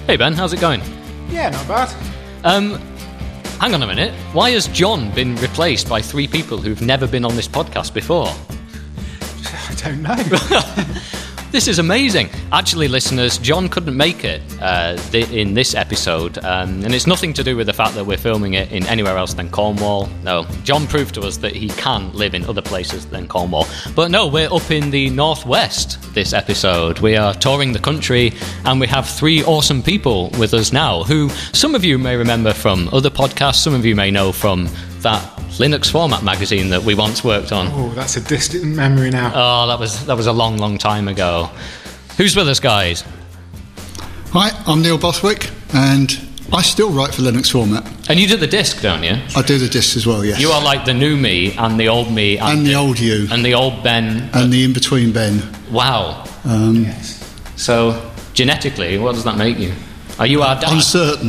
Hey Ben, how's it going? Yeah, not bad. Hang on a minute. Why has John been replaced by three people who've never been on this podcast before? I don't know. This is amazing. Actually, listeners, John couldn't make it in this episode, and it's nothing to do with the fact that we're filming it in anywhere else than Cornwall. No, John proved to us that he can live in other places than Cornwall. But no, we're up in the northwest this episode. We are touring the country, and we have three awesome people with us now, who some of you may remember from other podcasts, some of you may know from that Linux Format magazine that we once worked on. Oh, that's a distant memory now. Oh, that was a long, long time ago. Who's with us, guys? Hi, I'm Neil Bothwick, and I still write for Linux Format. And you do the disc, don't you? I do the discs as well, yes. You are like the new me and the old me and the old you and the old Ben and the in-between Ben. Wow. Yes. So genetically, what does that make you? Are you our dad? Uncertain.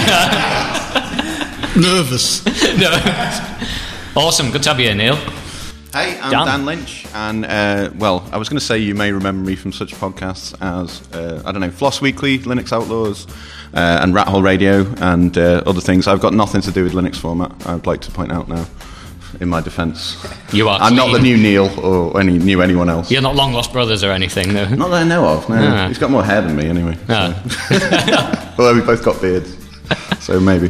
Nervous. No. Awesome. Good to have you here, Neil. Hey, I'm Dan Lynch, and well, I was going to say you may remember me from such podcasts as I don't know, Floss Weekly, Linux Outlaws, and Rat Hole Radio, and other things. I've got nothing to do with Linux Format. I would like to point out now, in my defence, you are. I'm not the new Neil or anyone else. You're not long lost brothers or anything, though. Not that I know of. No, Ah. He's got more hair than me anyway. Ah. So. Although we both got beards, so maybe.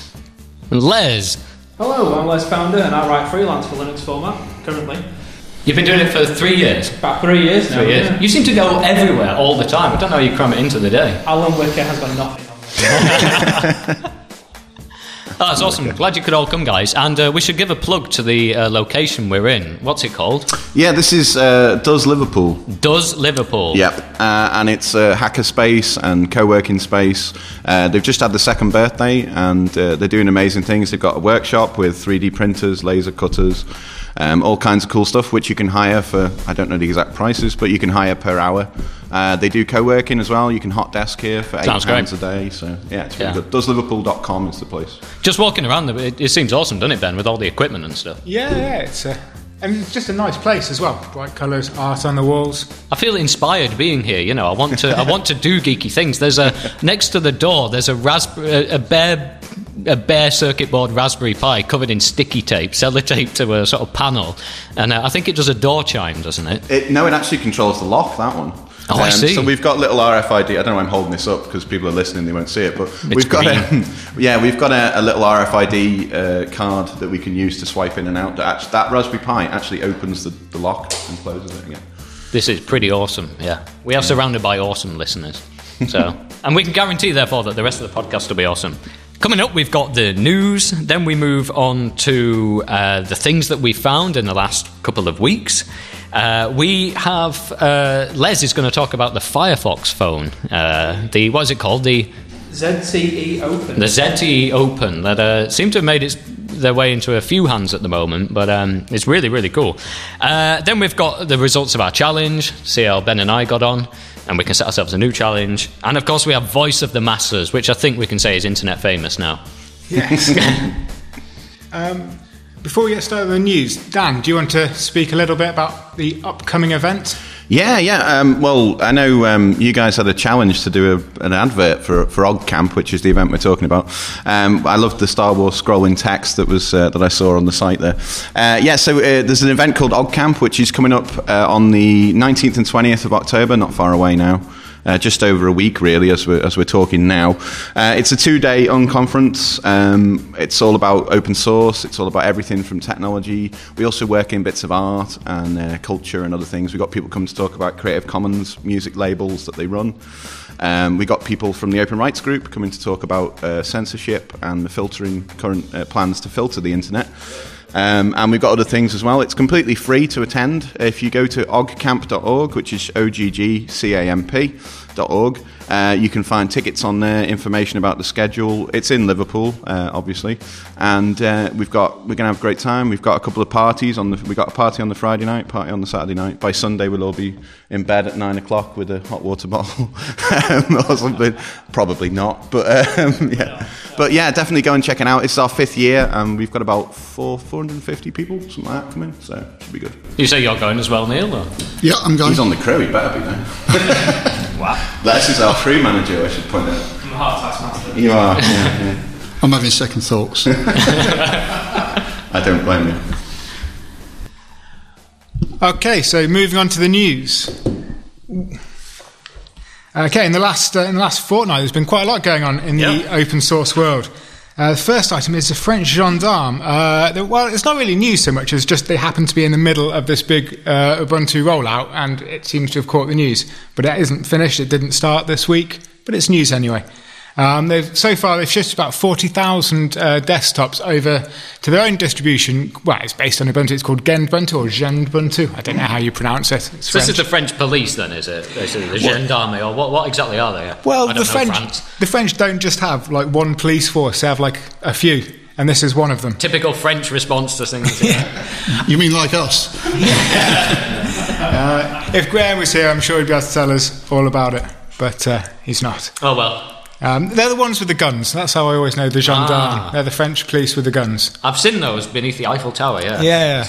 Les. Hello, I'm Les Founder and I write freelance for Linux Format currently. You've been doing it for 3 years. About 3 years now. 3 years. Yeah. You seem to go everywhere all the time. I don't know how you cram it into the day. Alan Wicker has got nothing on. Oh, that's awesome. Glad you could all come, guys. And we should give a plug to the location we're in. What's it called? Yeah, this is Does Liverpool. Does Liverpool. Yep, and it's a hacker space and co-working space. They've just had the second birthday, and they're doing amazing things. They've got a workshop with 3D printers, laser cutters, all kinds of cool stuff, which you can hire for, I don't know the exact prices, but you can hire per hour. They do co-working as well. You can hot desk here for £8 a day. So, yeah, it's really good. DoesLiverpool.com is the place. Just walking around, it seems awesome, doesn't it, Ben, with all the equipment and stuff? Yeah, it's just a nice place as well. Bright colours, art on the walls. I feel inspired being here. You know, I want to do geeky things. There's next to the door. There's a bare circuit board Raspberry Pi covered in sticky tape, sellotaped to a sort of panel, and I think it does a door chime, doesn't it? No, it actually controls the lock. That one. Oh, I see. So we've got little RFID. I don't know why I'm holding this up because people are listening; they won't see it. But we've got a little RFID card that we can use to swipe in and out. That Raspberry Pi actually opens the lock and closes it again. This is pretty awesome. Yeah, we are surrounded by awesome listeners. So, and we can guarantee, therefore, that the rest of the podcast will be awesome. Coming up, we've got the news. Then we move on to the things that we found in the last couple of weeks. We have Les is going to talk about the Firefox phone. What is it called? The ZTE Open. The ZTE Open that seem to have made their way into a few hands at the moment, but it's really, really cool. Then we've got the results of our challenge, see how Ben and I got on, and we can set ourselves a new challenge. And of course we have Voice of the Masses, which I think we can say is internet famous now. Yes. Before we get started with the news, Dan, do you want to speak a little bit about the upcoming event? Yeah. Well, I know you guys had a challenge to do an advert for OggCamp, which is the event we're talking about. I loved the Star Wars scrolling text that was that I saw on the site there. So there's an event called OggCamp, which is coming up on the 19th and 20th of October, not far away now. Just over a week, really, as we're talking now. It's a 2-day unconference. It's all about open source. It's all about everything from technology. We also work in bits of art and culture and other things. We've got people come to talk about Creative Commons music labels that they run. We got people from the Open Rights Group coming to talk about censorship and the filtering current plans to filter the internet. And we've got other things as well. It's completely free to attend. If you go to oggcamp.org, which is oggcamp.org, you can find tickets on there, information about the schedule. It's in Liverpool, obviously, and we're going to have a great time. We've got a couple of parties we got a party on the Friday night, party on the Saturday night. By Sunday, we'll all be in bed at 9 o'clock with a hot water bottle or something. Probably not, but yeah. But yeah, definitely go and check it out. It's our 5th year, and we've got about 450 people, something like that, coming, so it should be good. You say you're going as well, Neil? Or? Yeah, I'm going. He's on the crew, he better be now. Wow. Les is our crew manager, I should point out. a hard taskmaster. You are. Yeah. I'm having second thoughts. I don't blame you. Okay, so moving on to the news. Okay, in the last fortnight, there's been quite a lot going on in the open source world. The first item is the French gendarme. Well, it's not really news so much as just they happen to be in the middle of this big Ubuntu rollout, and it seems to have caught the news. But it isn't finished. It didn't start this week, but it's news anyway. So far, they've shifted about 40,000 desktops over to their own distribution. Well, it's based on Ubuntu. It's called Genbuntu or Genbuntu. I don't know how you pronounce it. So this is the French police, then, is it? Is it the gendarme, or what exactly are they? Well, the French don't just have like one police force. They have like a few, and this is one of them. Typical French response to things. You mean like us? If Graham was here, I'm sure he'd be able to tell us all about it, but he's not. Oh, well. They're the ones with the guns. That's how I always know the gendarme. They're the French police with the guns. I've seen those beneath the Eiffel Tower, yeah. Yeah.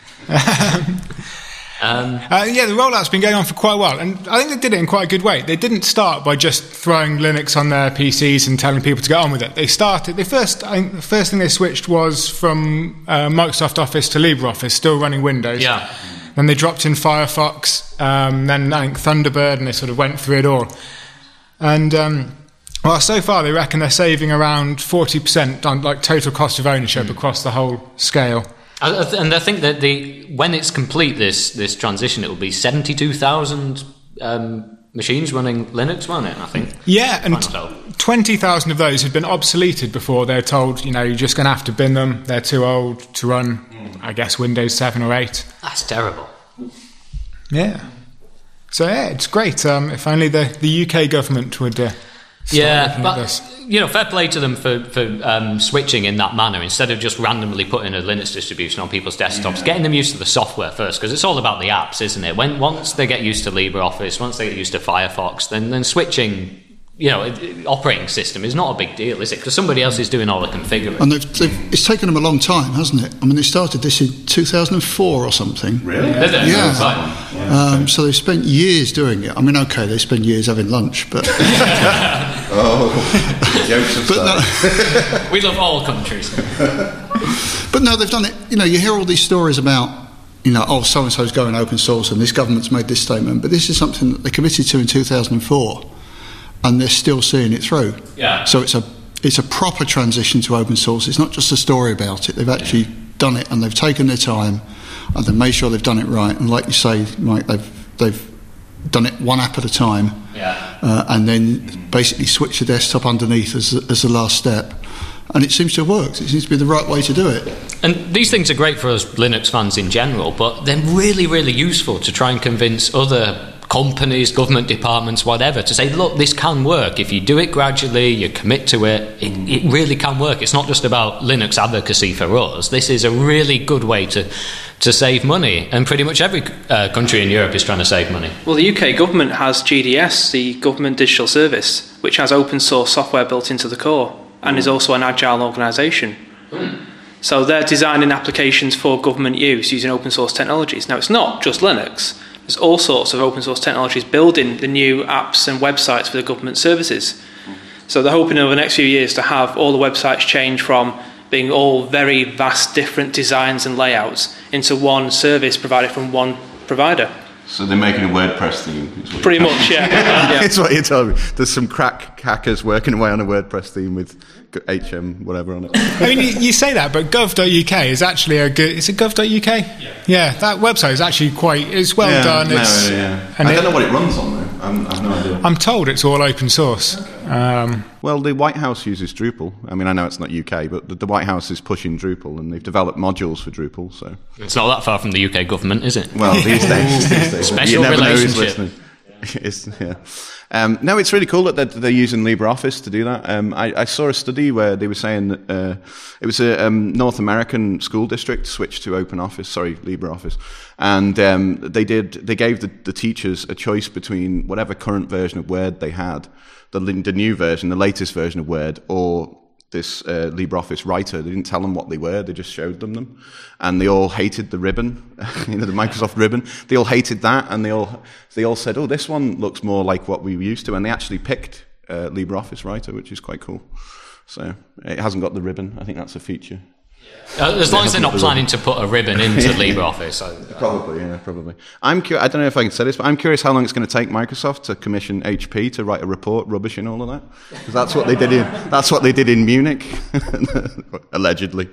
The rollout's been going on for quite a while, and I think they did it in quite a good way. They didn't start by just throwing Linux on their PCs and telling people to get on with it. The first thing they switched was from Microsoft Office to LibreOffice, still running Windows. Yeah. Then they dropped in Firefox, then I think Thunderbird, and they sort of went through it all. And well, so far they reckon they're saving around 40% on like total cost of ownership across the whole scale. And I think that when it's complete, this transition, it will be 72,000 machines running Linux, won't it? I think. Yeah, and 20,000 of those had been obsoleted before. They're told, you're just going to have to bin them. They're too old to run, I guess, Windows 7 or 8. That's terrible. Yeah. So yeah, it's great. If only the UK government would. But fair play to them for switching in that manner instead of just randomly putting a Linux distribution on people's desktops, getting them used to the software first, because it's all about the apps, isn't it? Once they get used to LibreOffice, once they get used to Firefox, then switching, operating system is not a big deal, is it? Because somebody else is doing all the configuring. And it's taken them a long time, hasn't it? I mean, they started this in 2004 or something. Really? Yeah. So they've spent years doing it. I mean, okay, they spend years having lunch, but... Jokes aside. We love all countries. But no, they've done it. You hear all these stories about, so-and-so's going open source and this government's made this statement, but this is something that they committed to in 2004 and they're still seeing it through. Yeah. So it's a proper transition to open source. It's not just a story about it. They've actually done it, and they've taken their time and they've made sure they've done it right. And like you say, Mike, they've done it one app at a time, and then basically switch the desktop underneath as the last step. And it seems to have worked. It seems to be the right way to do it. And these things are great for us Linux fans in general, but they're really, really useful to try and convince other companies, government departments, whatever, to say, look, this can work. If you do it gradually, you commit to it, it really can work. It's not just about Linux advocacy for us. This is a really good way to save money, and pretty much every country in Europe is trying to save money. Well, the UK government has GDS, the Government Digital Service, which has open source software built into the core and is also an agile organisation. So they're designing applications for government use using open source technologies. Now, it's not just Linux. There's all sorts of open source technologies building the new apps and websites for the government services. So they're hoping over the next few years to have all the websites change from being all very vast different designs and layouts into one service provided from one provider. So they're making a WordPress theme? Pretty much, yeah. That's what you're telling me. There's some crack hackers working away on a WordPress theme with HM whatever on it. I mean, you say that, but gov.uk is actually a good... Is it gov.uk? Yeah, that website is actually it's well done. I don't know what it runs on, though. I have no idea. I'm told it's all open source. Well, the White House uses Drupal. I mean, I know it's not UK, but the White House is pushing Drupal, and they've developed modules for Drupal, so... It's not that far from the UK government, is it? Well, these days. Special you never relationship. know who's listening. No, it's really cool that they're using LibreOffice to do that. I saw a study where they were saying that it was a North American school district switched to LibreOffice, and they gave the teachers a choice between whatever current version of Word they had, the new version, the latest version of Word, or this LibreOffice writer. They didn't tell them what they were, they just showed them. And they all hated the ribbon, the Microsoft ribbon. They all hated that, and they all said, oh, this one looks more like what we were used to. And they actually picked LibreOffice writer, which is quite cool. So it hasn't got the ribbon. I think that's a feature. As long as they're not planning to put a ribbon into LibreOffice. Probably. I don't know if I can say this, but I'm curious how long it's going to take Microsoft to commission HP to write a report rubbishing all of that. Because that's what they did in Munich, allegedly.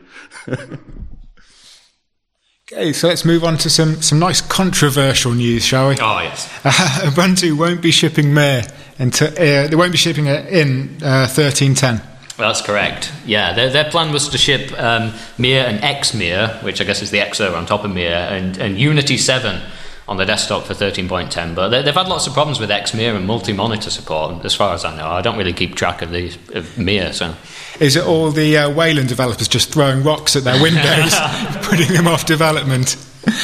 Okay, so let's move on to some nice controversial news, shall we? Oh, yes. Ubuntu won't be shipping Mir until they won't be shipping it in 13.10. Well, that's correct. Yeah, their plan was to ship Mir and Xmir, which I guess is the X server on top of Mir, and Unity 7 on the desktop for 13.10. But they've had lots of problems with Xmir and multi-monitor support, as far as I know. I don't really keep track of Mir, so... Is it all the Wayland developers just throwing rocks at their windows, putting them off development?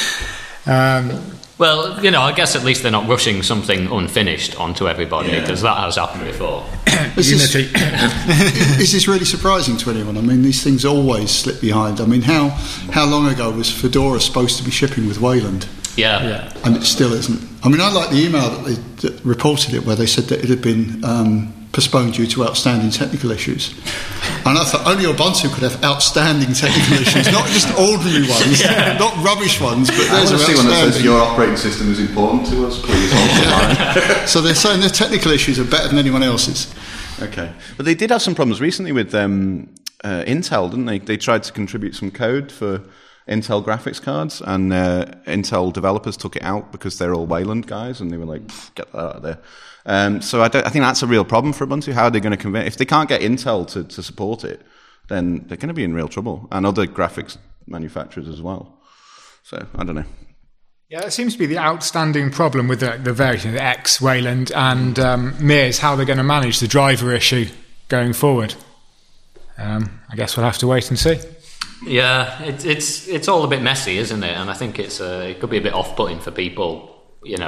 Well, I guess at least they're not rushing something unfinished onto everybody, because that has happened before. Unity. Is this really surprising to anyone? I mean, these things always slip behind. I mean, how long ago was Fedora supposed to be shipping with Wayland? Yeah. And it still isn't. I mean, I like the email that reported it, where they said that it had been postponed due to outstanding technical issues. And I thought only Ubuntu could have outstanding technical issues, not just ordinary ones, not rubbish ones, but I there's want to see one that says outstanding. your operating system is important to us, please hold the line. So they're saying their technical issues are better than anyone else's. Okay. But they did have some problems recently with Intel, didn't they? They tried to contribute some code for Intel graphics cards, and Intel developers took it out because they're all Wayland guys, and they were like, get that out of there. So I think that's a real problem for Ubuntu. How are they going to convince... If they can't get Intel to support it, then they're going to be in real trouble, and other graphics manufacturers as well. So, I don't know. Yeah, it seems to be the outstanding problem with the various X, Wayland, and Mir is how they're going to manage the driver issue going forward. I guess we'll have to wait and see. Yeah, it's all a bit messy, isn't it? And I think it could be a bit off-putting for people,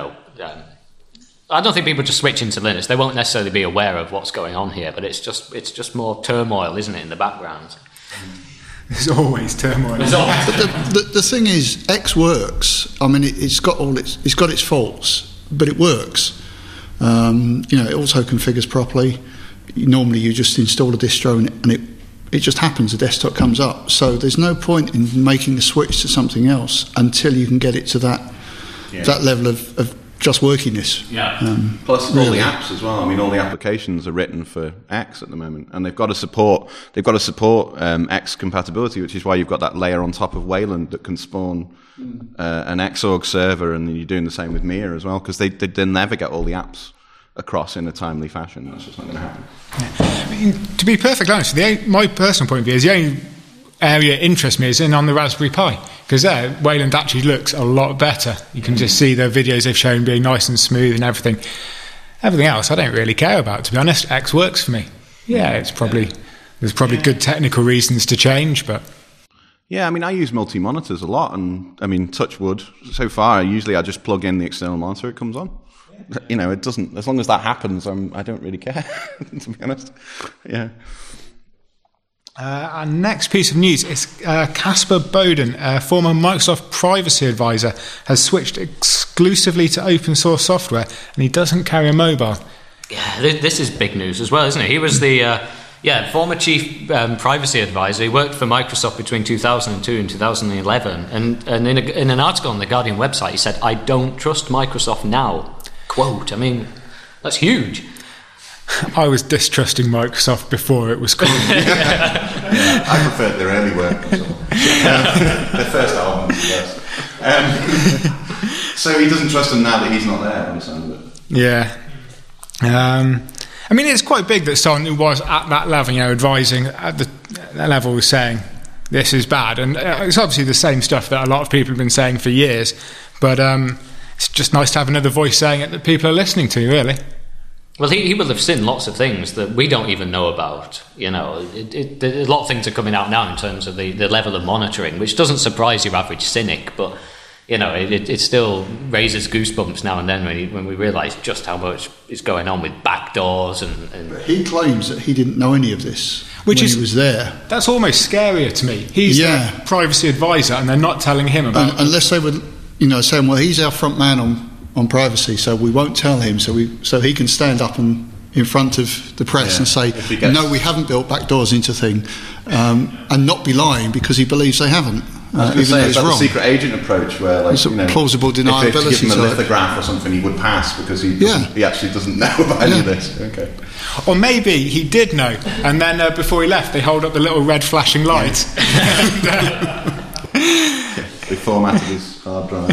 I don't think people just switch into Linux. They won't necessarily be aware of what's going on here, but it's just more turmoil, isn't it, in the background? There's always turmoil. But the thing is, X works. I mean, it's got its faults, but it works. It auto configures properly. Normally, you just install a distro and it just happens. The desktop comes up. So there's no point in making a switch to something else until you can get it to that level of just workiness. Yeah. Plus all the apps as well. I mean, all the applications are written for X at the moment, and they've got to support X compatibility, which is why you've got that layer on top of Wayland that can spawn an Xorg server, and you're doing the same with Mir as well, because they'll never get all the apps across in a timely fashion. That's just not going to happen. I mean, to be perfectly honest, my personal point of view is the only area that interests me is on the Raspberry Pi, because there Wayland actually looks a lot better. You can just see the videos they've shown being nice and smooth and everything. Everything else I don't really care about, to be honest. X works for me. There's probably good technical reasons to change, but yeah, I mean, I use multi-monitors a lot, and I mean, touch wood, so far usually I just plug in the external monitor, it comes on. It doesn't, as long as that happens, I don't really care, to be honest. Yeah. Our next piece of news is Casper Bowden, a former Microsoft privacy advisor, has switched exclusively to open source software, and he doesn't carry a mobile. Yeah, this is big news as well, isn't it? He was the former chief privacy advisor. He worked for Microsoft between 2002 and 2011, and in an article on the Guardian website, he said, "I don't trust Microsoft now." Quote. I mean, that's huge. I was distrusting Microsoft before it was cool. I preferred their early work. Their first album, yes. So he doesn't trust them now that he's not there, by the sound of it. Yeah. I mean, it's quite big that someone who was at that level, advising at that level, was saying this is bad. And it's obviously the same stuff that a lot of people have been saying for years. But it's just nice to have another voice saying it that people are listening to, really. Well, he will have seen lots of things that we don't even know about. A lot of things are coming out now in terms of the level of monitoring, which doesn't surprise your average cynic, but it still raises goosebumps now and then when we realise just how much is going on with backdoors and He claims that he didn't know any of this when he was there. That's almost scarier to me. He's the privacy advisor, and they're not telling him about it. Unless they would, saying, well, he's our front man on privacy, so we won't tell him, so he can stand up and in front of the press and say, no, we haven't built backdoors into thing, and not be lying because he believes they haven't. Even though it's wrong. The secret agent approach where, like, it's a plausible deniability. If they give him a lithograph or something, he would pass because he actually doesn't know about any of this. Okay. Or maybe he did know, and then before he left, they hold up the little red flashing light. They formatted his hard drive.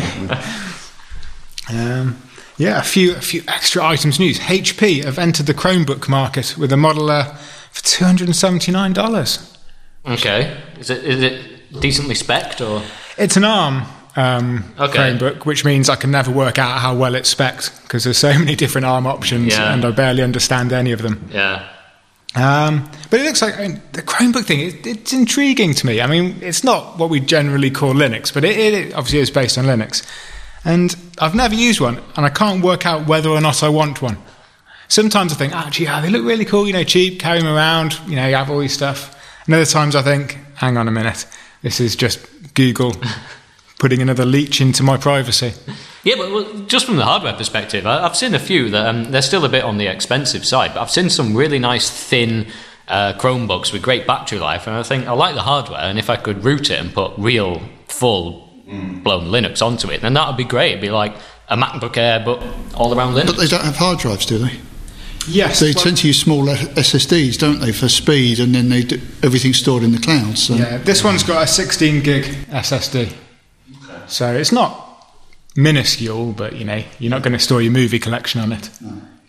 A few extra items news. HP have entered the Chromebook market with a model for $279. Okay, is it decently spec'd, or it's an ARM Chromebook, which means I can never work out how well it's spec'd because there's so many different ARM options and I barely understand any of them. Yeah. But it looks like the Chromebook thing, it's intriguing to me. I mean, it's not what we generally call Linux, but it obviously is based on Linux. And I've never used one, and I can't work out whether or not I want one. Sometimes I think, they look really cool, cheap, carry them around, you have all this stuff. And other times I think, hang on a minute, this is just Google putting another leech into my privacy. Yeah, but just from the hardware perspective, I've seen a few that they're still a bit on the expensive side, but I've seen some really nice thin Chromebooks with great battery life, and I think I like the hardware, and if I could root it and put real, full-blown Linux onto it, then that would be great. It'd be like a MacBook Air, but all around Linux. But they don't have hard drives, do they? Yes. They tend to use small SSDs, don't they, for speed, and then everything's stored in the cloud. So. Yeah, this one's got a 16 gig SSD. So it's not minuscule, but, you're not going to store your movie collection on it.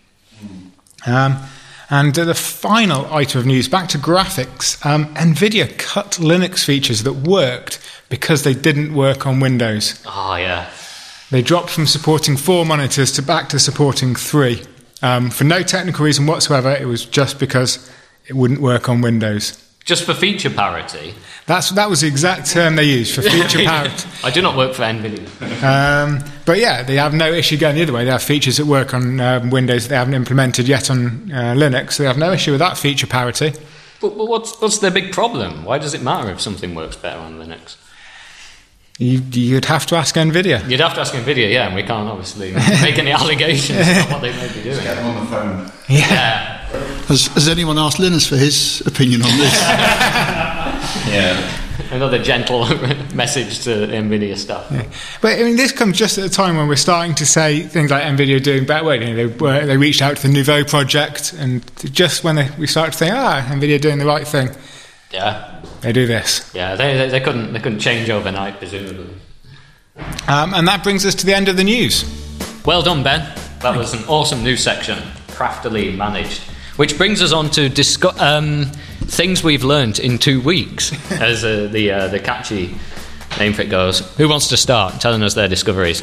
And the final item of news, back to graphics. NVIDIA cut Linux features that worked because they didn't work on Windows. Oh, yeah. They dropped from supporting 4 monitors back to supporting 3. For no technical reason whatsoever, it was just because it wouldn't work on Windows. Just for feature parity? That was the exact term they used, for feature parity. I do not work for NVIDIA. But yeah, they have no issue going the other way. They have features that work on Windows that they haven't implemented yet on Linux, so they have no issue with that feature parity. But what's their big problem? Why does it matter if something works better on Linux? You'd have to ask NVIDIA. You'd have to ask NVIDIA, yeah, and we can't obviously make any allegations about what they may be doing. Just get them on the phone. Yeah. Has anyone asked Linus for his opinion on this? Yeah. Another gentle message to NVIDIA staff. Yeah. But I mean, this comes just at a time when we're starting to say things like NVIDIA are doing better work. They reached out to the Nouveau project, and just when we started to think, NVIDIA are doing the right thing. Yeah. They do this. Yeah, they couldn't change overnight, presumably. And that brings us to the end of the news. Well done, Ben. That was an awesome news section, craftily managed. Which brings us on to things we've learned in 2 weeks, as the catchy name for it goes. Who wants to start telling us their discoveries?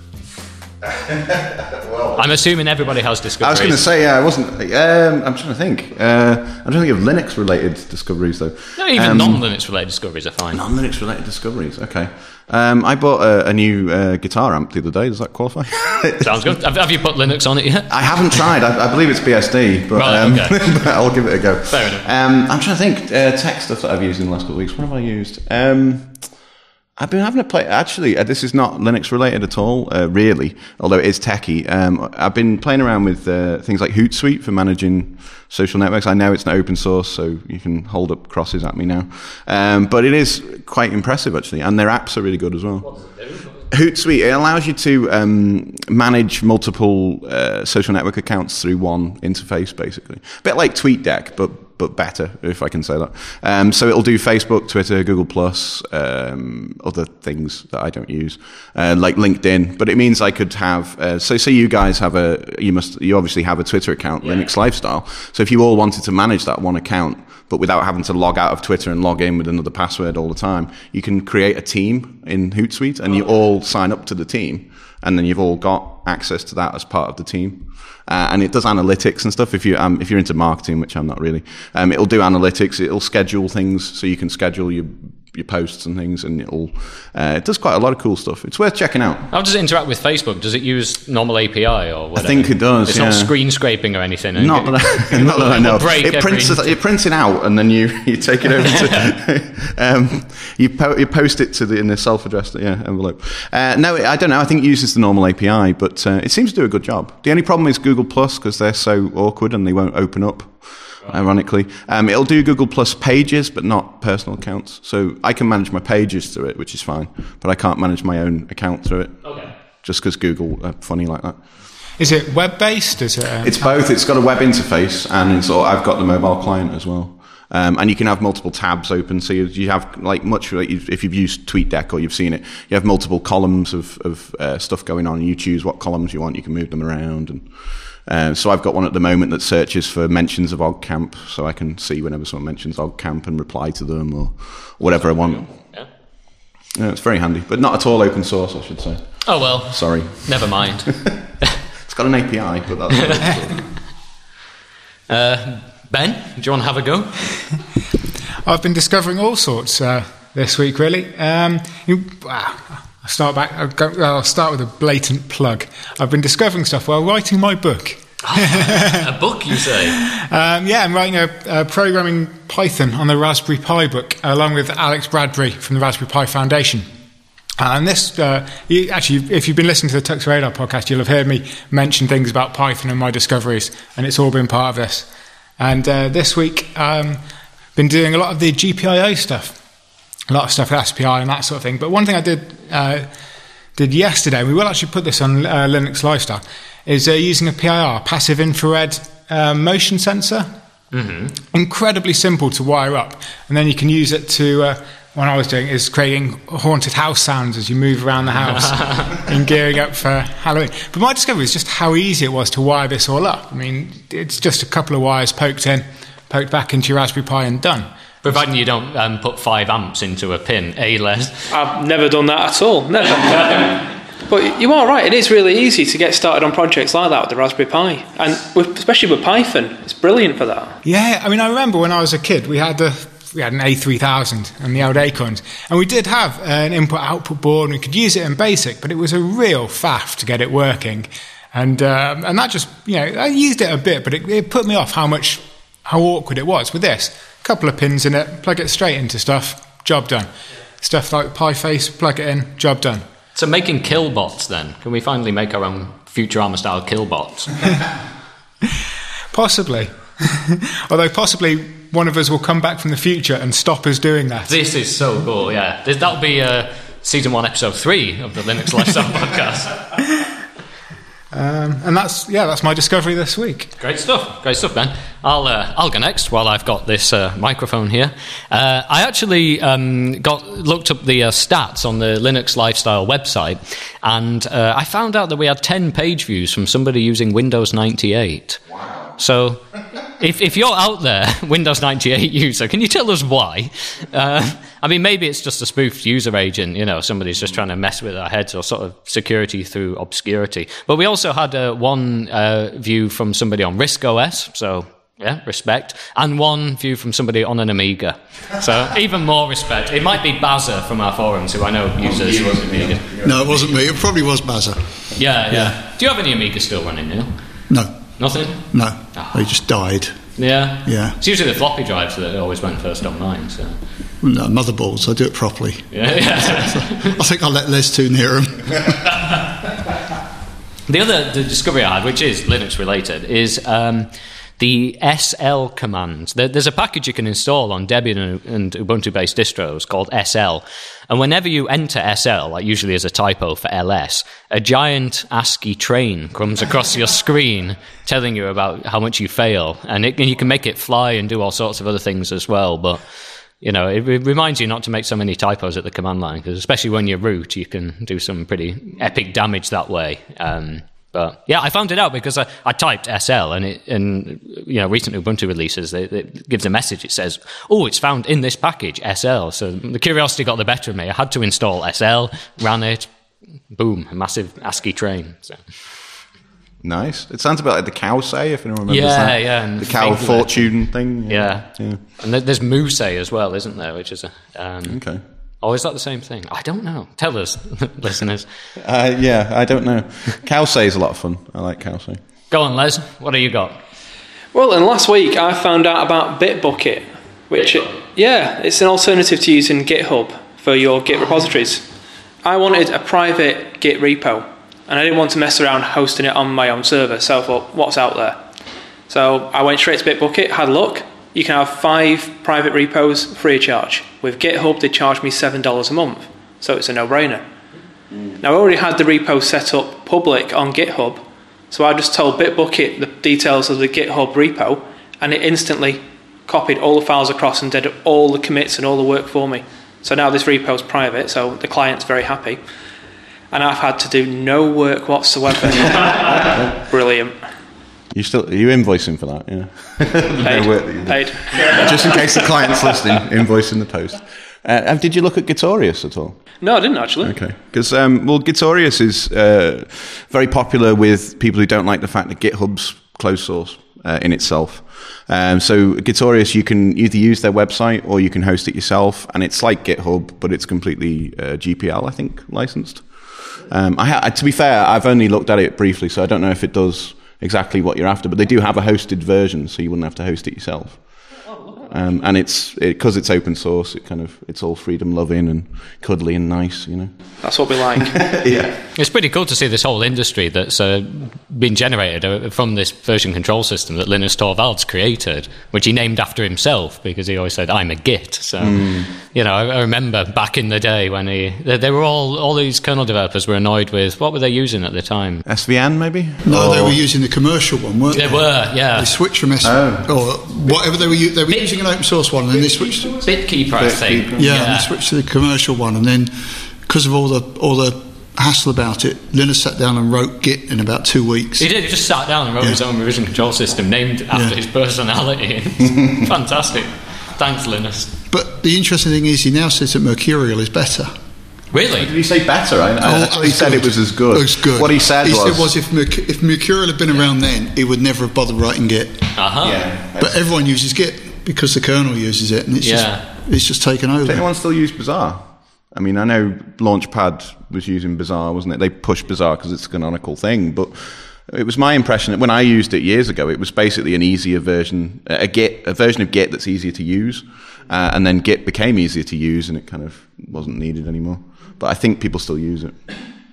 Well, I'm assuming everybody has discoveries. I was going to say, I wasn't. I'm trying to think. I'm trying to think of Linux-related discoveries, though. No, even non-Linux-related discoveries are fine. Non-Linux-related discoveries, okay. I bought a new guitar amp the other day. Does that qualify? Sounds good. Have you put Linux on it yet? I haven't tried. I believe it's BSD, but, right, okay. but I'll give it a go. Fair enough. I'm trying to think. Tech stuff that I've used in the last couple of weeks. What have I used? I've been having a play. Actually, this is not Linux related at all, really, although it is techie. I've been playing around with things like Hootsuite for managing social networks. I know it's an open source, so you can hold up crosses at me now. But it is quite impressive, actually, and their apps are really good as well. What does it do? Hootsuite, it allows you to manage multiple social network accounts through one interface, basically. A bit like TweetDeck, but better, if I can say that. So it'll do Facebook, Twitter, Google+, other things that I don't use, like LinkedIn. But it means I could have, so say you guys have you obviously have a Twitter account, yeah. Linux Lifestyle. So if you all wanted to manage that one account, but without having to log out of Twitter and log in with another password all the time, you can create a team in Hootsuite, and you all sign up to the team, and then you've all got access to that as part of the team. And it does analytics and stuff. If you're into marketing, which I'm not really, it'll do analytics. It'll schedule things, so you can schedule your your posts and things, and it does quite a lot of cool stuff. It's worth checking out. How does it interact with Facebook? Does it use normal API or whatever? I think it does. It's not screen scraping or anything. Not that I know. It prints it out, and then you take it over to you post it in the self-addressed envelope. No, I don't know. I think it uses the normal API, but it seems to do a good job. The only problem is Google Plus, because they're so awkward and they won't open up. Ironically, it'll do Google Plus pages, but not personal accounts. So I can manage my pages through it, which is fine, but I can't manage my own account through it. Okay. Just because Google are funny like that. Is it web-based? It's both. It's got a web interface, and I've got the mobile client as well. And you can have multiple tabs open, so you have if you've used TweetDeck or you've seen it, you have multiple columns of stuff going on, and you choose what columns you want. You can move them around, and so I've got one at the moment that searches for mentions of OggCamp, so I can see whenever someone mentions OggCamp and reply to them or whatever I want. Yeah, it's very handy, but not at all open source, I should say. Oh well, sorry. Never mind. It's got an API, but that's. Ben, do you want to have a go? I've been discovering all sorts this week, really. I'll start with a blatant plug. I've been discovering stuff while writing my book. A book, you say? I'm writing a programming Python on the Raspberry Pi book, along with Alex Bradbury from the Raspberry Pi Foundation. And this, if you've been listening to the Tux Radar podcast, you'll have heard me mention things about Python and my discoveries, and it's all been part of this. And this week, been doing a lot of the GPIO stuff, a lot of stuff with SPI and that sort of thing. But one thing I did yesterday, and we will actually put this on Linux Lifestyle, is using a PIR, passive infrared motion sensor. Mm-hmm. Incredibly simple to wire up, and then you can use it to. What I was doing is creating haunted house sounds as you move around the house and gearing up for Halloween. But my discovery is just how easy it was to wire this all up. I mean, it's just a couple of wires poked back into your Raspberry Pi and done. Providing you don't put 5 amps into a pin, Les? I've never done that at all, never. But you are right, it is really easy to get started on projects like that with the Raspberry Pi. And especially with Python, it's brilliant for that. Yeah, I mean, I remember when I was a kid, we had an A3000 and the old Acorns, and we did have an input-output board, and we could use it in BASIC, but it was a real faff to get it working. And that just, I used it a bit, but it put me off how awkward it was. With this, a couple of pins in it, plug it straight into stuff, job done. Stuff like PiFace, plug it in, job done. So making killbots then, can we finally make our own Futurama-style killbots? Possibly. Although possibly one of us will come back from the future and stop us doing that. This is so cool, yeah. That'll be Season 1, Episode 3 of the Linux Lifestyle podcast. And that's my discovery this week. Great stuff, Ben. I'll go next while I've got this microphone here. I actually looked up the stats on the Linux Lifestyle website, and I found out that we had 10 page views from somebody using Windows 98. Wow. So, if you're out there, Windows 98 user, can you tell us why? I mean, maybe it's just a spoofed user agent, somebody's just trying to mess with our heads, or sort of security through obscurity. But we also had one view from somebody on RISC OS, so yeah, respect, and one view from somebody on an Amiga. So even more respect. It might be Bazza from our forums, who I know uses Amiga. No, it wasn't me. It probably was Bazza. Yeah. Do you have any Amiga still running, Neil? No. Nothing? No. They just died. Yeah? Yeah. It's usually the floppy drives that always went first on mine, so... No, motherboards. I do it properly. Yeah. I think I'll let Les too near them. The discovery I had, which is Linux related, is the SL command. There's a package you can install on Debian and Ubuntu-based distros called SL, and whenever you enter SL, like usually as a typo for LS, a giant ASCII train comes across your screen telling you about how much you fail, and you can make it fly and do all sorts of other things as well, but... it reminds you not to make so many typos at the command line, because especially when you're root, you can do some pretty epic damage that way. But yeah, I found it out because I typed SL, and recent Ubuntu releases, it gives a message. It says, "Oh, it's found in this package, SL." So the curiosity got the better of me. I had to install SL, ran it, boom, a massive ASCII train. So. Nice. It sounds a bit like the cow say, if anyone remembers Yeah, that. yeah, and the cow Figlet. fortune thing. Yeah. And there's Moose as well, isn't there? Which is a... Okay. Oh, is that the same thing? I don't know. Tell us, listeners. Yeah, I don't know. Cow say is a lot of fun. I like cow say. Go on, Les. What have you got? Well, and last week I found out about Bitbucket, which, it's an alternative to using GitHub for your Git repositories. I wanted a private Git repo, and I didn't want to mess around hosting it on my own server, so I thought, what's out there? So I went straight to Bitbucket, had a look. You can have 5 private repos free of charge. With GitHub, they charge me $7 a month, so it's a no-brainer. Now, I already had the repo set up public on GitHub, so I just told Bitbucket the details of the GitHub repo, and it instantly copied all the files across and did all the commits and all the work for me. So now this repo is private, so the client's very happy. And I've had to do no work whatsoever. Brilliant. Are you invoicing for that? Yeah. Paid. No work that you do. Paid. Just in case the client's listening, invoice in the post. Did you look at Gitorious at all? No, I didn't actually. Okay. Because, Gitorious is very popular with people who don't like the fact that GitHub's closed source in itself. So Gitorious, you can either use their website or you can host it yourself, and it's like GitHub, but it's completely GPL, I think, licensed. To be fair, I've only looked at it briefly, so I don't know if it does exactly what you're after, but they do have a hosted version, so you wouldn't have to host it yourself. And because it's open source, it's all freedom loving and cuddly and nice, you know. That's what we like. Yeah. It's pretty cool to see this whole industry that's been generated from this version control system that Linus Torvalds created, which he named after himself because he always said, I'm a Git. So, I remember back in the day when they were all these kernel developers were annoyed with, what were they using at the time? SVN, maybe? No, they were using the commercial one, weren't they? They were, yeah. They switched from SVN, or whatever they were using an open source one, and then they switched to... Bitkeeper, I think. Yeah, and they switched to the commercial one, and then because of all the hassle about it, Linus sat down and wrote Git in about 2 weeks. He did. He just sat down and wrote his own revision control system named after his personality. Fantastic. Thanks, Linus. But the interesting thing is, he now says that Mercurial is better. Really? Did he say better? I thought he said it was as good. It was good. What he said was if Mercurial had been around then, he would never have bothered writing Git. Uh-huh. Yeah. But everyone uses Git because the kernel uses it, and it's just taken over. Does anyone still use Bazaar? I mean, I know Launchpad was using Bazaar, wasn't it? They pushed Bazaar because it's a canonical thing, but it was my impression that when I used it years ago, it was basically an easier version, a version of Git that's easier to use, and then Git became easier to use, and it kind of wasn't needed anymore. But I think people still use it.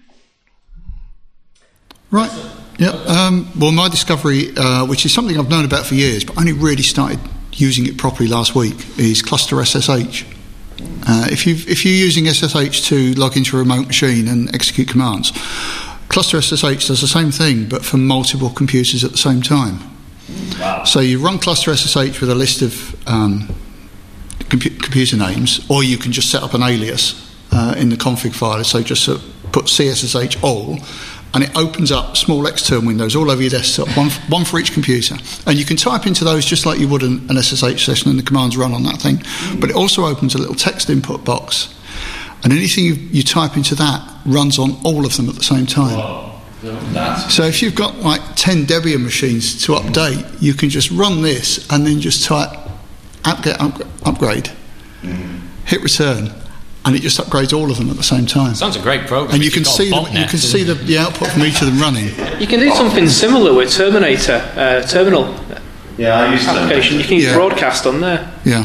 Right. Yeah. Well, my discovery, which is something I've known about for years, but only really started using it properly last week, is Cluster SSH. If you're using SSH to log into a remote machine and execute commands, Cluster SSH does the same thing, but for multiple computers at the same time. Wow. So you run Cluster SSH with a list of computer names, or you can just set up an alias in the config file. So just put CSSH all, and it opens up small Xterm windows all over your desktop, one for each computer. And you can type into those just like you would an SSH session, and the commands run on that thing. But it also opens a little text input box, and anything you type into that runs on all of them at the same time. Whoa. So if you've got like 10 Debian machines to update, you can just run this and then just type apt-get upgrade, hit return, and it just upgrades all of them at the same time. Sounds a great program. And you can see the output from each of them running. You can do something similar with Terminator terminal I used application. You can use broadcast on there. Yeah.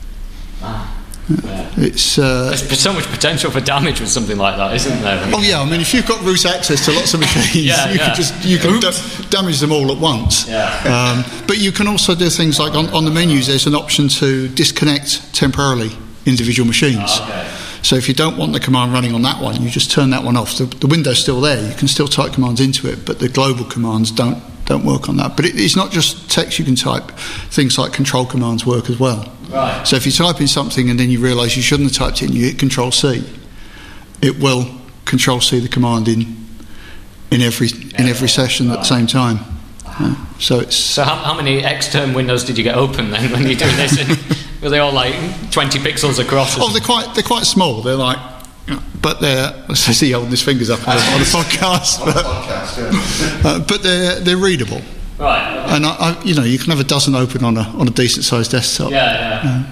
It's there's so much potential for damage with something like that, isn't there? oh yeah, I mean, if you've got root access to lots of machines, you can damage them all at once. Yeah. But you can also do things like on the menus. There's an option to disconnect temporarily individual machines. Okay. So if you don't want the command running on that one, you just turn that one off. The window's still there. You can still type commands into it, but the global commands don't work on that. But it's not just text you can type. Things like control commands work as well. Right. So if you type in something and then you realise you shouldn't have typed it in, you hit Control C. It will Control C the command in every session at the same time. So how many Xterm windows did you get open then when you do this? Were they all like 20 pixels across? Oh, they're quite small. They're like but they're, I see he holding his fingers up on the podcast, but they're readable. Right. And you can have a dozen open on a decent sized desktop. Yeah.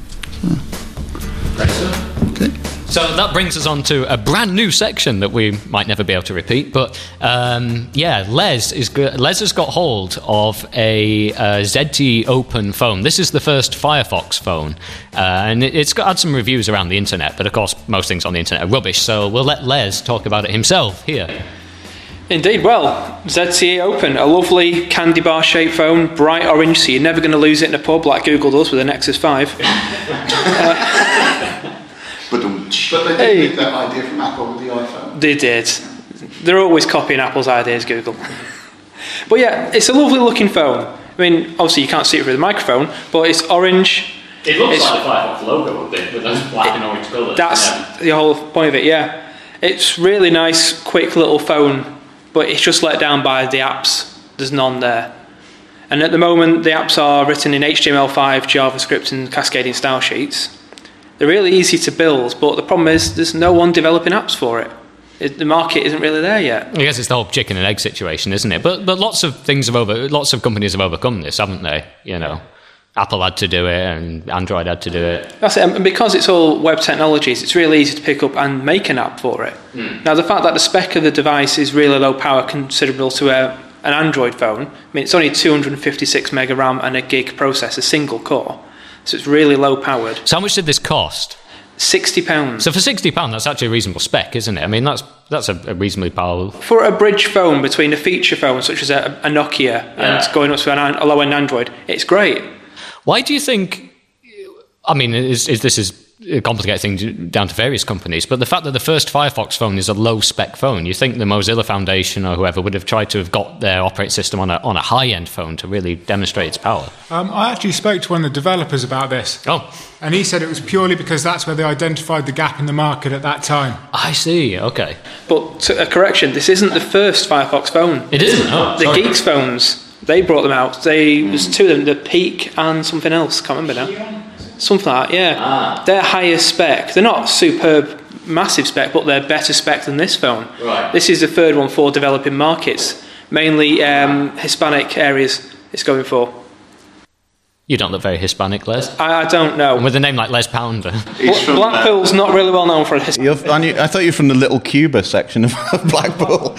Okay. So that brings us on to a brand new section that we might never be able to repeat. But Les has got hold of a ZTE Open phone. This is the first Firefox phone, and it's had some reviews around the internet. But of course, most things on the internet are rubbish. So we'll let Les talk about it himself here. Indeed, well, ZTE Open, a lovely candy bar shaped phone, bright orange, so you're never going to lose it in a pub like Google does with the Nexus 5. But they did that idea from Apple with the iPhone. They did. They're always copying Apple's ideas, Google. But yeah, it's a lovely looking phone. I mean, obviously you can't see it through the microphone, but it's orange. It looks like the Firefox logo a bit, with those black and orange colours. That's the whole point of it, yeah. It's really nice, quick little phone, but it's just let down by the apps. There's none there. And at the moment, the apps are written in HTML5, JavaScript, and cascading style sheets. They're really easy to build, but the problem is there's no one developing apps for it. The market isn't really there yet. I guess it's the whole chicken and egg situation, isn't it? But lots of companies have overcome this, haven't they? You know, Apple had to do it, and Android had to do it. That's it. And because it's all web technologies, it's really easy to pick up and make an app for it. Now, the fact that the spec of the device is really low power, considerable to an Android phone. I mean, it's only 256 mega RAM and a gig processor, single core. So it's really low powered. So how much did this cost? £60. So for £60, that's actually a reasonable spec, isn't it? I mean, that's a reasonably powerful. For a bridge phone between a feature phone such as a Nokia and going up to a low-end Android, it's great. Why do you think? I mean, this is a complicated thing down to various companies, but the fact that the first Firefox phone is a low-spec phone, you think the Mozilla Foundation or whoever would have tried to have got their operating system on a high-end phone to really demonstrate its power? I actually spoke to one of the developers about this. Oh. And he said it was purely because that's where they identified the gap in the market at that time. I see, okay. But a correction, this isn't the first Firefox phone. It isn't? Oh, the sorry. Geeks phones, they brought them out. There's two of them, the Peak and something else, can't remember now. Something like that, yeah. They're higher spec. They're not superb, massive spec, but they're better spec than this phone. Right. This is the third one for developing markets, mainly Hispanic areas it's going for. You don't look very Hispanic, Les. I don't know. And with a name like Les Pounder. Blackpool's not really well known for his. I thought you were from the Little Cuba section of Blackpool.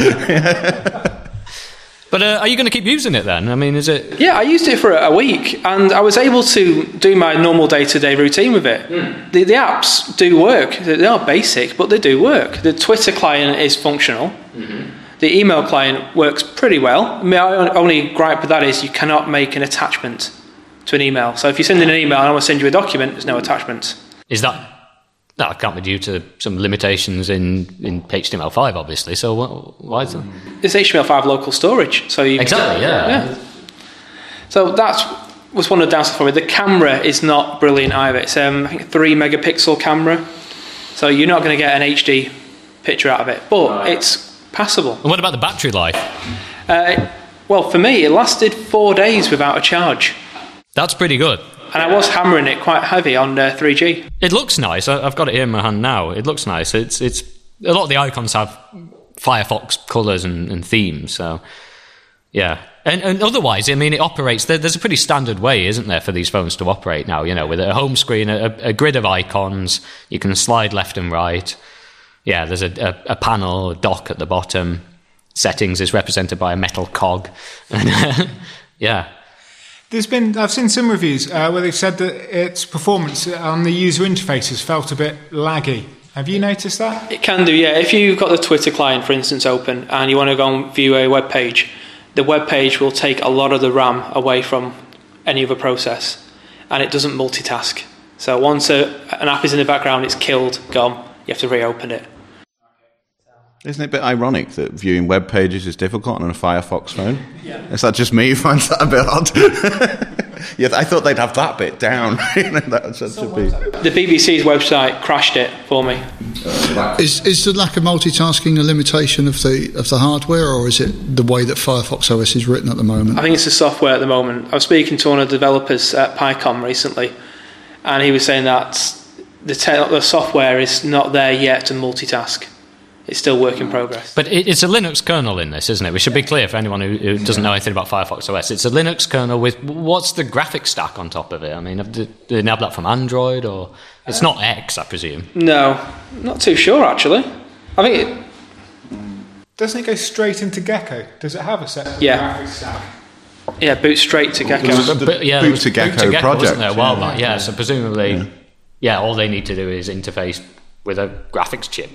But are you going to keep using it then? I mean, is it... Yeah, I used it for a week, and I was able to do my normal day-to-day routine with it. The apps do work. They are basic, but they do work. The Twitter client is functional. The email client works pretty well. I mean, my only gripe with that is you cannot make an attachment to an email. So if you send in an email and I want to send you a document, there's no attachment. Is that... That can't be due to some limitations in HTML5, obviously. So why is that? It's HTML5 local storage. So you exactly, yeah. So that was one of the downsides for me. The camera is not brilliant either. It's I think a 3 megapixel camera. So you're not going to get an HD picture out of it. But it's passable. And what about the battery life? Well, for me, it lasted 4 days without a charge. That's pretty good. And I was hammering it quite heavy on 3G. It looks nice. I've got it here in my hand now. It looks nice. It's a lot of the icons have Firefox colours and themes. So yeah, and otherwise, I mean, it operates. There's a pretty standard way, isn't there, for these phones to operate now? You know, with a home screen, a grid of icons. You can slide left and right. Yeah, there's a panel, a dock at the bottom. Settings is represented by a metal cog. Yeah. I've seen some reviews where they've said that its performance on the user interface has felt a bit laggy. Have you noticed that? It can do, yeah. If you've got the Twitter client, for instance, open, and you want to go and view a web page, the web page will take a lot of the RAM away from any other process, and it doesn't multitask. So once an app is in the background, it's killed, gone. You have to reopen it. Isn't it a bit ironic that viewing web pages is difficult on a Firefox phone? Yeah. Is that just me who finds that a bit odd? Yeah, I thought they'd have that bit down. The BBC's website crashed it for me. Is the lack of multitasking a limitation of the hardware, or is it the way that Firefox OS is written at the moment? I think it's the software at the moment. I was speaking to one of the developers at PyCon recently, and he was saying that the software is not there yet to multitask. It's still work in progress. But it's a Linux kernel in this, isn't it? We should be clear for anyone who doesn't know anything about Firefox OS. It's a Linux kernel with, what's the graphics stack on top of it? I mean, do they have that from Android, or it's not X, I presume? No, not too sure actually. I think Doesn't it go straight into Gecko? Does it have a set graphics stack? Yeah, boot straight to Gecko. Boot to Gecko project, wasn't there a while back? Yeah, so presumably, all they need to do is interface with a graphics chip.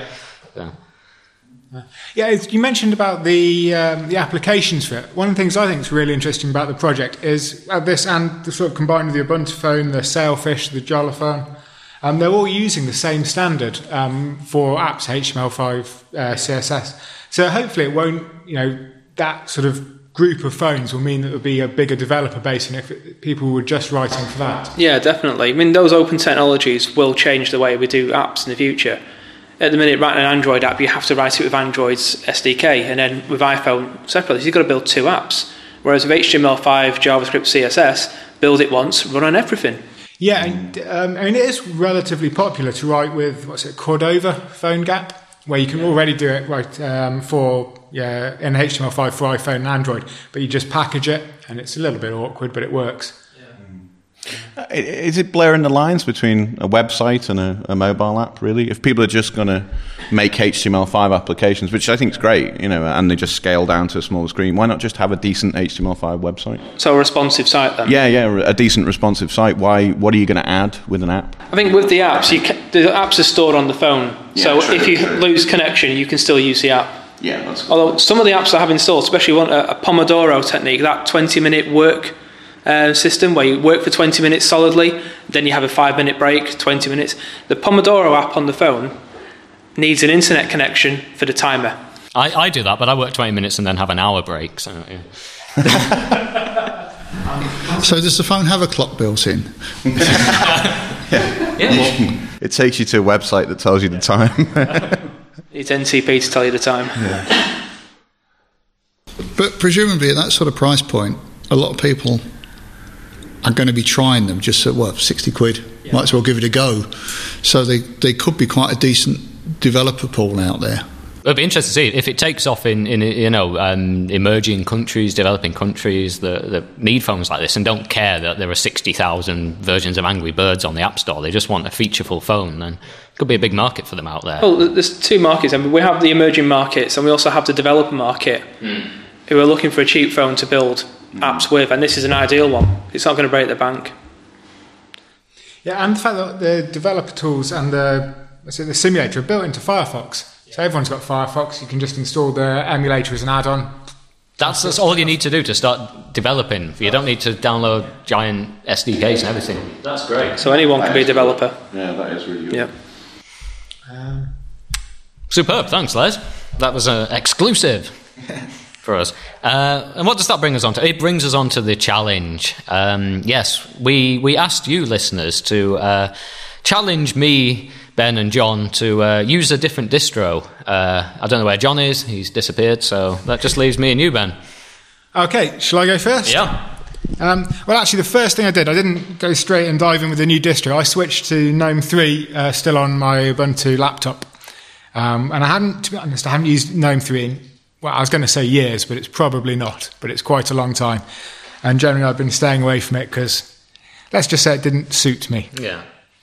Yeah, you mentioned about the applications for it. One of the things I think is really interesting about the project is this, and the sort of combined with the Ubuntu phone, the Sailfish, the Jollaphone, they're all using the same standard for apps, HTML5, CSS. So hopefully it won't, that sort of group of phones will mean that there'll be a bigger developer base, and if people were just writing for that. Yeah, definitely. I mean, those open technologies will change the way we do apps in the future. At the minute, writing an Android app, you have to write it with Android's SDK, and then with iPhone separately, so you've got to build two apps. Whereas with HTML5, JavaScript, CSS, build it once, run on everything. Yeah, and it is relatively popular to write with, Cordova PhoneGap, where you can already do it in HTML5 for iPhone and Android, but you just package it, and it's a little bit awkward, but it works. Is it blurring the lines between a website and a mobile app, really? If people are just going to make HTML5 applications, which I think is great, and they just scale down to a smaller screen, why not just have a decent HTML5 website? So a responsive site then? Yeah, a decent responsive site. What are you going to add with an app? I think with the apps, the apps are stored on the phone. So if you lose connection, you can still use the app. Yeah, that's cool. Although some of the apps I have installed, especially a Pomodoro technique, that 20-minute work system where you work for 20 minutes solidly, then you have a 5-minute break, 20 minutes. The Pomodoro app on the phone needs an internet connection for the timer. I do that, but I work 20 minutes and then have an hour break. So, So does the phone have a clock built in? It takes you to a website that tells you the time. It's NTP to tell you the time. Yeah. But presumably at that sort of price point, a lot of people are going to be trying them just at 60 quid. Yeah. Might as well give it a go. So they could be quite a decent developer pool out there. It'll be interesting to see if it takes off in emerging countries, developing countries that need phones like this and don't care that there are 60,000 versions of Angry Birds on the App Store. They just want a featureful phone, then it could be a big market for them out there. Well, there's two markets. I mean, we have the emerging markets and we also have the developer market who are looking for a cheap phone to build apps with, and this is an ideal one. It's not going to break the bank. Yeah, and the fact that the developer tools and the simulator are built into Firefox. So everyone's got Firefox. You can just install the emulator as an add-on. That's all you need to do to start developing. You don't need to download giant SDKs and everything. That's great. So anyone can be a developer. Yeah, that is really good. Yeah. Superb. Thanks, Les. That was an exclusive for us. And what does that bring us on to? It brings us on to the challenge. Yes, we asked you listeners to challenge me, Ben and John to use a different distro. I don't know where John is. He's disappeared, so that just leaves me and you, Ben. Okay, shall I go first? Yeah. Well, actually, the first thing I did, I didn't go straight and dive in with a new distro. I switched to GNOME 3, still on my Ubuntu laptop. And to be honest, I haven't used GNOME 3 in, I was going to say years, but it's probably not. But it's quite a long time. And generally, I've been staying away from it because, let's just say it didn't suit me. Yeah.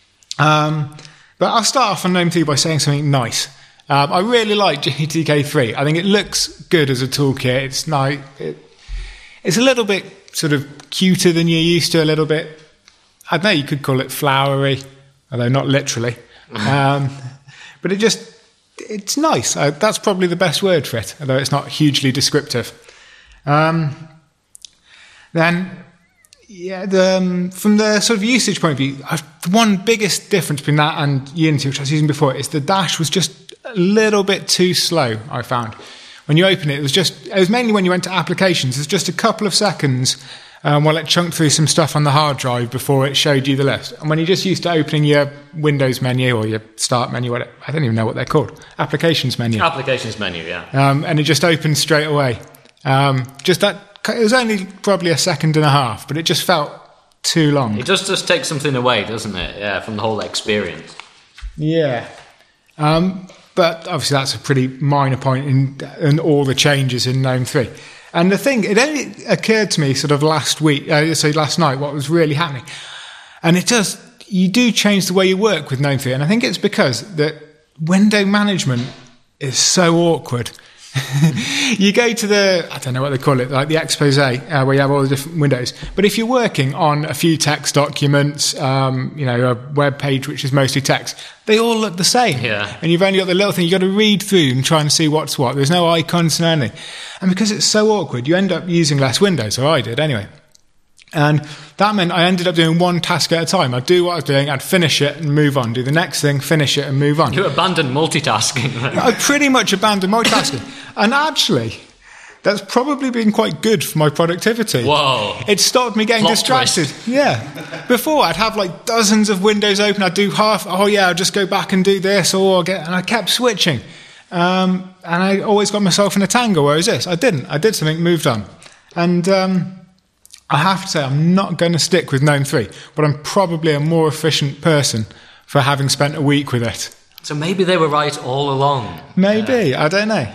But I'll start off on GNOME 3 by saying something nice. I really like GTK3. I think it looks good as a toolkit. It's nice. It's a little bit sort of cuter than you're used to, a little bit. I don't know, you could call it flowery, although not literally. But it's nice. That's probably the best word for it, although it's not hugely descriptive. Then, from the sort of usage point of view, the one biggest difference between that and Unity, which I was using before, is the dash was just a little bit too slow, I found. When you open it, it was mainly when you went to applications. It was just a couple of seconds while it chunked through some stuff on the hard drive before it showed you the list. And when you're just used to opening your Windows menu or your Start menu, I don't even know what they're called. Applications menu. Applications menu, yeah. And it just opened straight away. It was only probably a second and a half, but it just felt too long. It does just take something away, doesn't it? Yeah, from the whole experience. Yeah. But obviously that's a pretty minor point in all the changes in GNOME 3. And the thing, it only occurred to me sort of last night, what was really happening. And you do change the way you work with GNOME 3. And I think it's because that window management is so awkward. You go to I don't know what they call it, like the expose, where you have all the different windows. But if you're working on a few text documents, a web page which is mostly text, they all look the same. Yeah. And you've only got the little thing, you've got to read through and try and see what's what. There's no icons and anything. And because it's so awkward, you end up using less windows, or I did anyway. And that meant I ended up doing one task at a time. I'd do what I was doing, I'd finish it and move on. Do the next thing, finish it and move on. You abandoned multitasking. I pretty much abandoned multitasking. And actually, that's probably been quite good for my productivity. Whoa. It stopped me getting distracted. Twist. Yeah. Before, I'd have like dozens of windows open. I'd do I'll just go back and do this, and I kept switching. And I always got myself in a tangle, whereas this, I didn't. I did something, moved on. And I have to say, I'm not going to stick with GNOME 3, but I'm probably a more efficient person for having spent a week with it. So maybe they were right all along. Maybe, I don't know.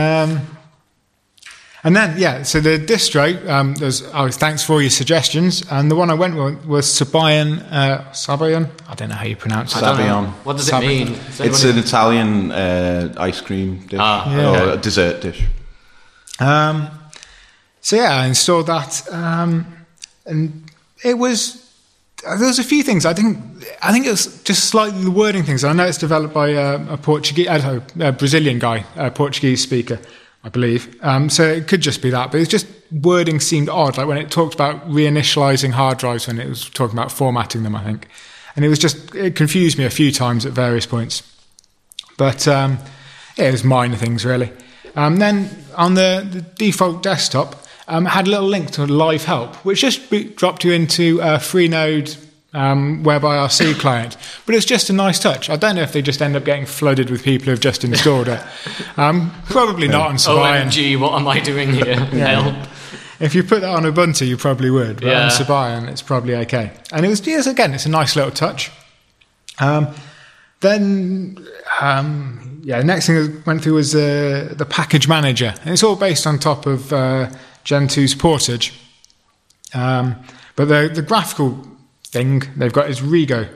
And then, so the distro, thanks for all your suggestions, and the one I went with was Sabayon. I don't know how you pronounce it. Sabayon. What does it mean? It's an Italian ice cream dish, or a dessert dish. So I installed that, and there was a few things. I think it was just slightly the wording things. I know it's developed by a Brazilian guy, a Portuguese speaker, I believe. So it could just be that, but it's just wording seemed odd, like when it talked about reinitializing hard drives when it was talking about formatting them, I think. And it confused me a few times at various points. But it was minor things, really. Then on the default desktop, had a little link to Live Help, which just dropped you into a Freenode web IRC client. But it's just a nice touch. I don't know if they just end up getting flooded with people who've just installed it. Probably not on Sabayon. OMG, what am I doing here? Help. If you put that on Ubuntu, you probably would. But on Sabayon, it's probably okay. And it's a nice little touch. The next thing I went through was the package manager. And it's all based on top of Gentoo's Portage. But the graphical thing they've got is Rego,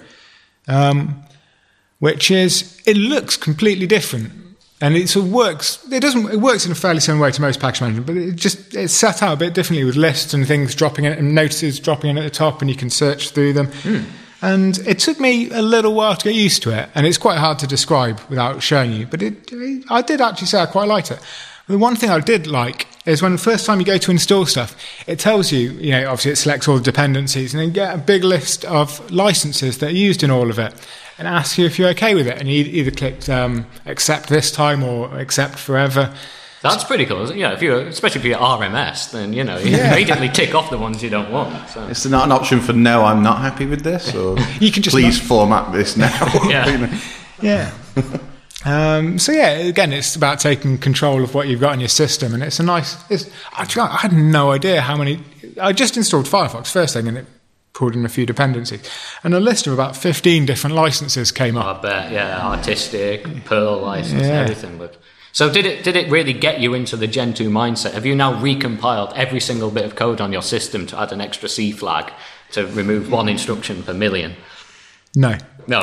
it looks completely different. And it sort of works. It works in a fairly similar way to most package management, but it's set out a bit differently with lists and things dropping in and notices dropping in at the top, and you can search through them. And it took me a little while to get used to it, and it's quite hard to describe without showing you. But I did actually say I quite liked it. The one thing I did like is when the first time you go to install stuff, it tells you, obviously it selects all the dependencies, and then you get a big list of licenses that are used in all of it, and asks you if you're okay with it. And you either click accept this time or accept forever. That's pretty cool, isn't it? Yeah, especially if you're RMS, then you immediately tick off the ones you don't want. So. Is there not an option for no, I'm not happy with this, or you can just please format this now? Yeah. Again, it's about taking control of what you've got in your system, and it's a nice. I had no idea how many. I just installed Firefox first thing, and it pulled in a few dependencies, and a list of about 15 different licenses came up. I bet, artistic, Perl license, everything. But so did it really get you into the Gentoo mindset? Have you now recompiled every single bit of code on your system to add an extra C flag to remove one instruction per million? No.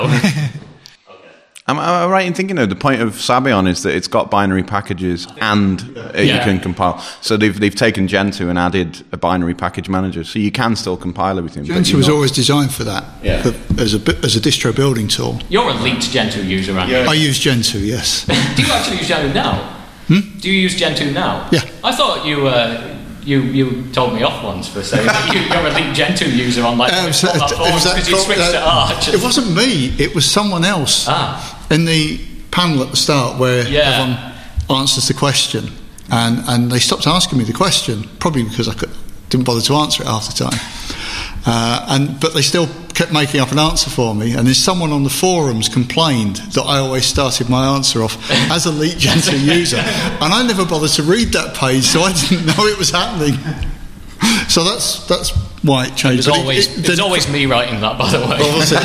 Am I right in thinking, though, the point of Sabayon is that it's got binary packages and you can compile. So they've taken Gentoo and added a binary package manager, so you can still compile everything. Gentoo was always designed for that, as a distro building tool. You're a elite Gentoo user, aren't you? I use Gentoo, yes. Do you actually use Gentoo now? Do you use Gentoo now? Yeah. I thought you told me off once for saying that you're a elite Gentoo user on because you switched to Arch. It wasn't me, it was someone else in the panel at the start where everyone answers the question, and they stopped asking me the question, probably because I didn't bother to answer it half the time. But they still kept making up an answer for me, and then someone on the forums complained that I always started my answer off as a elite Gentoo user, and I never bothered to read that page, so I didn't know it was happening. So that's why it changed. It's always me writing that, by the way. Oh, was it?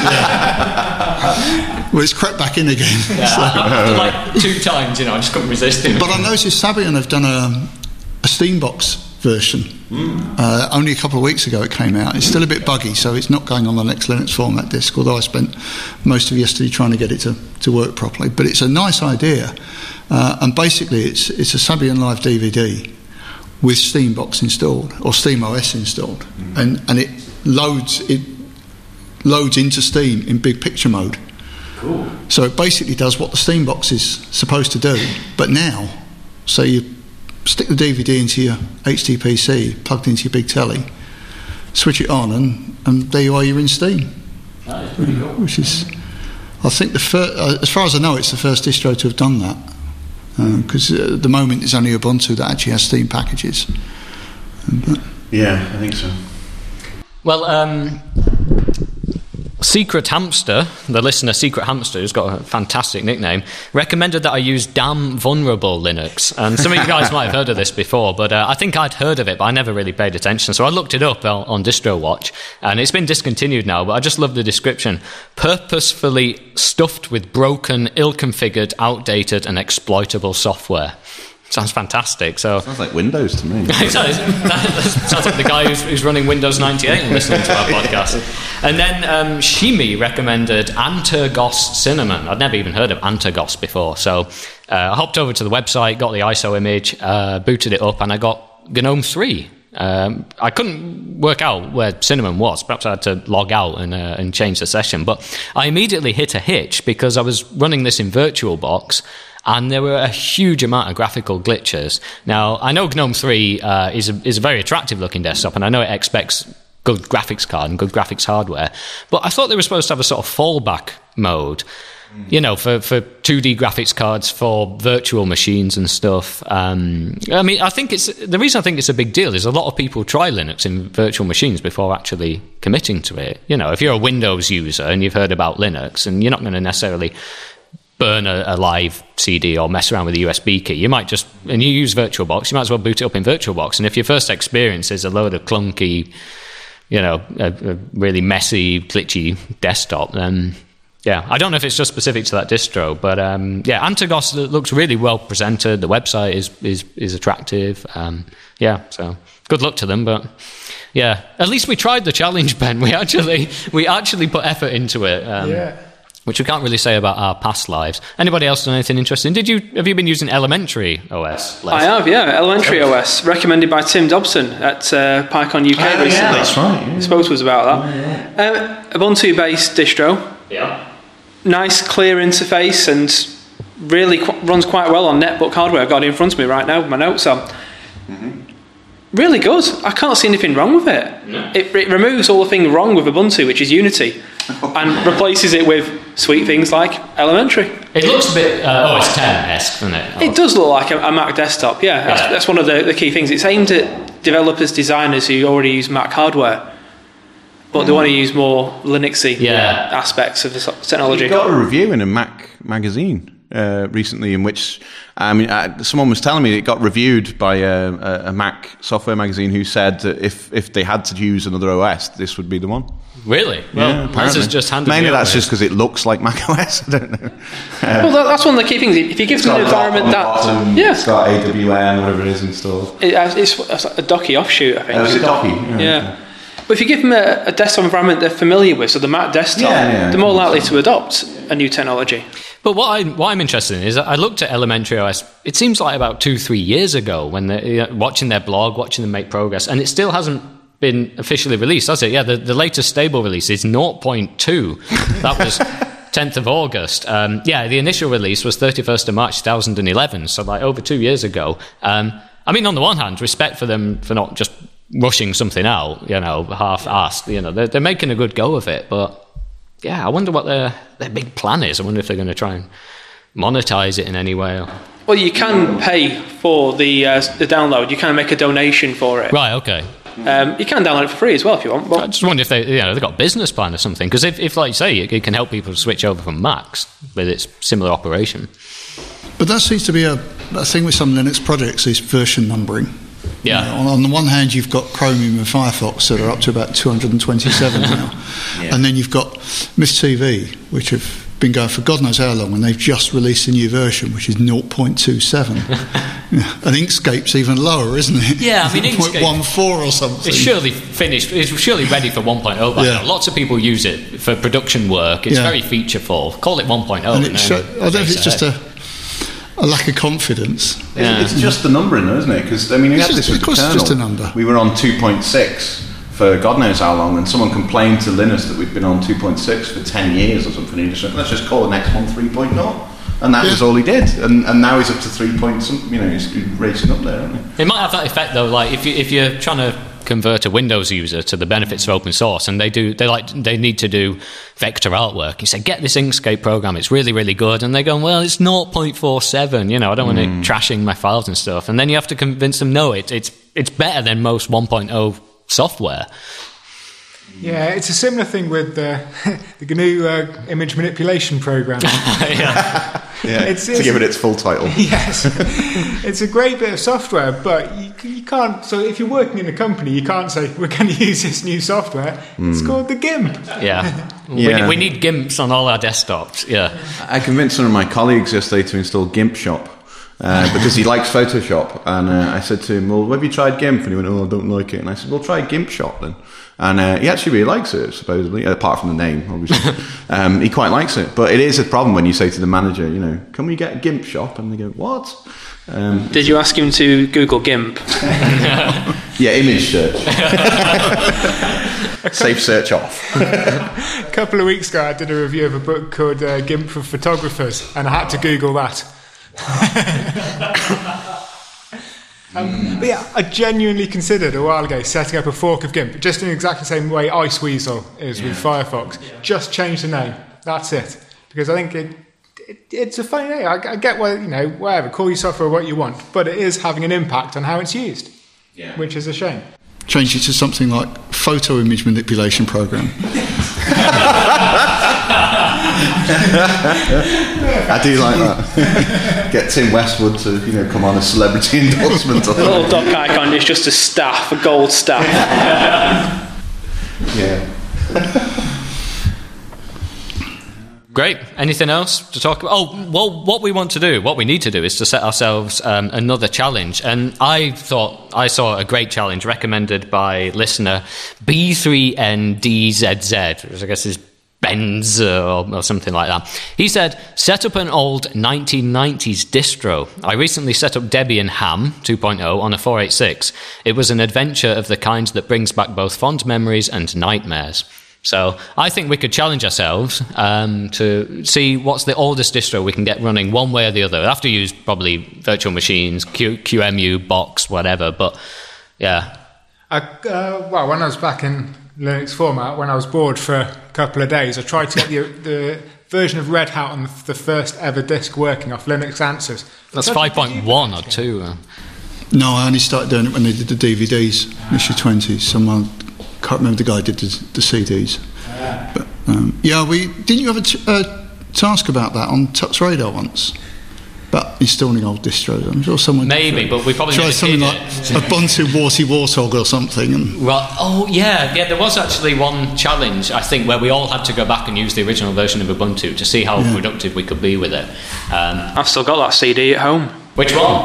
Yeah. Well, it's crept back in again. Yeah, so. after like 2 times, I just couldn't resist it. But I noticed Sabian have done a Steambox version. Only a couple of weeks ago it came out. It's still a bit buggy, so it's not going on the next Linux format disk, although I spent most of yesterday trying to get it to work properly. But it's a nice idea, and basically it's a Sabian Live DVD with Steambox installed, or SteamOS installed, and it loads into Steam in big picture mode. Cool. So it basically does what the Steambox is supposed to do, but now, so you stick the DVD into your HTPC, plugged into your big telly, switch it on, and there you are, you're in Steam. That is pretty cool. Which is, I think, as far as I know, it's the first distro to have done that. Because at the moment it's only Ubuntu that actually has Steam packages. Yeah, I think so. Well, Secret Hamster, the listener Secret Hamster, who's got a fantastic nickname, recommended that I use Damn Vulnerable Linux. And some of you guys might have heard of this before, but I think I'd heard of it, but I never really paid attention. So I looked it up on DistroWatch, and it's been discontinued now, but I just love the description. Purposefully stuffed with broken, ill-configured, outdated, and exploitable software. Sounds fantastic. So sounds like Windows to me. that sounds like the guy who's running Windows 98 and listening to our podcast. And then Shimi recommended Antergos Cinnamon. I'd never even heard of Antergos before. So I hopped over to the website, got the ISO image, booted it up, and I got GNOME 3. I couldn't work out where Cinnamon was. Perhaps I had to log out and change the session. But I immediately hit a hitch because I was running this in VirtualBox, and there were a huge amount of graphical glitches. Now, I know GNOME 3 is a very attractive-looking desktop, and I know it expects good graphics card and good graphics hardware, but I thought they were supposed to have a sort of fallback mode, for 2D graphics cards for virtual machines and stuff. I mean, the reason I think it's a big deal is a lot of people try Linux in virtual machines before actually committing to it. If you're a Windows user and you've heard about Linux, and you're not going to necessarily burn a live CD or mess around with a USB key. You might just, and you use VirtualBox, you might as well boot it up in VirtualBox. And if your first experience is a load of clunky, a really messy, glitchy desktop, then yeah, I don't know if it's just specific to that distro, but Antergos looks really well presented. The website is attractive. So good luck to them, but yeah, at least we tried the challenge, Ben. We actually put effort into it. Which we can't really say about our past lives. Anybody else done anything interesting? Have you been using Elementary OS, Les? I have, yeah. Elementary OS, recommended by Tim Dobson at PyCon UK recently. Yeah, that's right. Yeah. Spoke to us about that. Ubuntu-based distro. Yeah. Nice, clear interface, and really runs quite well on netbook hardware. I've got it in front of me right now with my notes on. Really good. I can't see anything wrong with it. No. It removes all the things wrong with Ubuntu, which is Unity, and replaces it with sweet things like Elementary. It looks a bit OS X-esque, doesn't it? It does look like a Mac desktop, yeah. That's one of the key things. It's aimed at developers, designers who already use Mac hardware, but they want to use more Linuxy aspects of the technology. You got a review in a Mac magazine recently in which someone was telling me it got reviewed by a Mac software magazine who said that if they had to use another OS, this would be the one. Really? Well, this is just handed Mainly me that's over. just because it looks like Mac OS. I don't know. Well, that's one of the key things. If you give them an environment it's got AWN, whatever it is installed. It's a Docky offshoot, I think. Oh, is it Docky? Yeah. But if you give them a desktop environment they're familiar with, so the Mac desktop, they're more likely to adopt a new technology. But what I'm interested in is I looked at Elementary OS, it seems like about 2-3 years ago, when watching their blog, watching them make progress, and it still hasn't been officially released, has it? Yeah, the latest stable release is 0.2. That was 10th of August. The initial release was 31st of March 2011, so like over 2 years ago. I mean, on the one hand, respect for them for not just rushing something out, half-assed. They're making a good go of it, but yeah, I wonder what their big plan is. I wonder if they're going to try and monetize it in any way. Well, you can pay for the download. You can make a donation for it. Right, okay. You can download it for free as well if you want. But I just wonder if they've got a business plan or something. Because if, like you say, it can help people switch over from Macs with its similar operation. But that seems to be a thing with some Linux projects, is version numbering. Yeah. You know, on the one hand, you've got Chromium and Firefox that are up to about 227 now. Yeah. And then you've got Miss TV, which have been going for God knows how long, and they've just released a new version, which is 0.27. And Inkscape's even lower, isn't it? Yeah, I mean, Inkscape 0.14 or something. It's surely finished. It's surely ready for 1.0 by now. Lots of people use it for production work. It's very featureful. Call it 1.0. And I don't know if it's just a lack of confidence. Yeah. It's just the numbering, though, isn't it? Because I mean, we had this with the kernel. It's just a number. We were on 2.6 for God knows how long, and someone complained to Linus that we'd been on 2.6 for 10 years or something. He just went, let's just call the next one 3.0. And that was all he did. And now he's up to 3 point something, you know, he's racing up there, isn't he? It might have that effect, though, like if you're trying to convert a Windows user to the benefits of open source, and they need to do vector artwork. You say, get this Inkscape program, it's really, really good. And they go, well, it's 0.47, you know, I don't want it trashing my files and stuff. And then you have to convince them, no, it's better than most 1.0 software. Yeah, it's a similar thing with the GNU image manipulation program. It's to give it its full title. Yes, it's a great bit of software, but you can't. So if you're working in a company, you can't say we're going to use this new software. It's called the GIMP. We need GIMPs on all our desktops. Yeah, I convinced one of my colleagues yesterday to install GIMP Shop. Because he likes Photoshop, and I said to him, well, have you tried GIMP? And he went, oh, I don't like it. And I said, well, try GIMP Shop then. And he actually really likes it, supposedly, apart from the name, obviously. He quite likes it. But it is a problem when you say to the manager, you know, can we get GIMP Shop? And they go, what? Did you ask him to Google GIMP? Yeah, image search. Safe search off. A couple of weeks ago, I did a review of a book called GIMP for Photographers, and I had to Google that. But yeah, I genuinely considered a while ago setting up a fork of GIMP, just in exactly the same way Iceweasel is with Firefox. Just change the name. That's it. Because I think it's a funny name. I get why, you know, whatever, call your software what you want, but it is having an impact on how it's used, which is a shame. Change it to something like photo image manipulation program. I do like that. Get Tim Westwood to, you know, come on a celebrity endorsement. The little dock icon is just a staff, a gold staff. Yeah. Great. Anything else to talk about? Oh, well, what we need to do is to set ourselves another challenge. And I thought I saw a great challenge recommended by listener B3NDZZ, which I guess is Benz or something like that. He said, set up an old 1990s distro. I recently set up Debian Ham 2.0 on a 486. It was an adventure of the kind that brings back both fond memories and nightmares. So I think we could challenge ourselves to see what's the oldest distro we can get running one way or the other. We'll have to use probably virtual machines, QEMU, Box, whatever, but yeah. Well, when I was back in Linux format, when I was bored for a couple of days, I tried to get the version of Red Hat on the first ever disk working off Linux Answers. That's 5.1 or 2. No, I only started doing it when they did the DVDs, issue 20. Someone, can't remember the guy did the CDs. But didn't you have a task about that on Tux Radar once? But installing old distros, I'm sure someone maybe, but we probably tried something like Ubuntu Warthog or something. And there was actually one challenge I think where we all had to go back and use the original version of Ubuntu to see how productive we could be with it. I've still got that CD at home. Which one?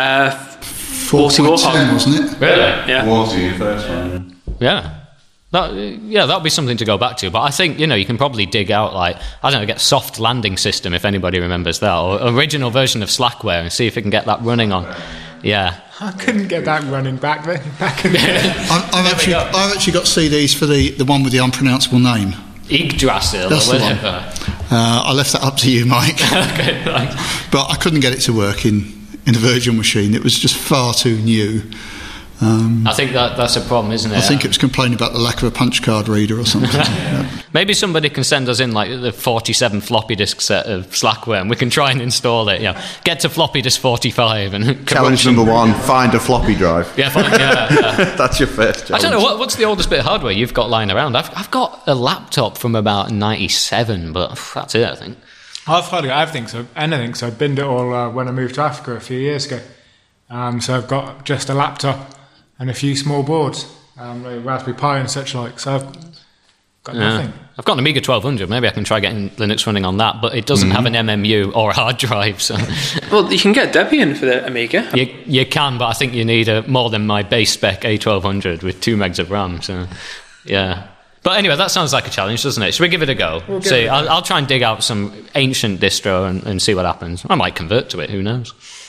4.10, wasn't it? Really? Yeah. Warthog, the first one. Yeah. That'll be something to go back to. But I think, you know, you can probably dig out, like, I don't know, get Soft Landing System, if anybody remembers that, or original version of Slackware, and see if we can get that running on. Yeah. I couldn't get that running back in the day. I've actually got CDs for the one with the unpronounceable name. Yggdrasil. That's the one. I left that up to you, Mike. Okay, thanks. But I couldn't get it to work in a virtual machine. It was just far too new. I think that's a problem, isn't it? I think it was complaining about the lack of a punch card reader or something. Maybe somebody can send us in like the 47 floppy disk set of Slackware, and we can try and install it. Yeah, get to floppy disk 45 and challenge number 1: find a floppy drive. Yeah, That's your first challenge. I don't know what's the oldest bit of hardware you've got lying around. I've got a laptop from about 97, but that's it, I think. I've hardly got anything, so I binned it all when I moved to Africa a few years ago. So I've got just a laptop and a few small boards, like Raspberry Pi and such like. So I've got nothing. I've got an Amiga 1200. Maybe I can try getting Linux running on that, but it doesn't have an MMU or a hard drive. So. Well, you can get Debian for the Amiga. You can, but I think you need more than my base spec A1200 with 2 megs of RAM. So, yeah. But anyway, that sounds like a challenge, doesn't it? Should we give it a go? I'll try and dig out some ancient distro and see what happens. I might convert to it, who knows?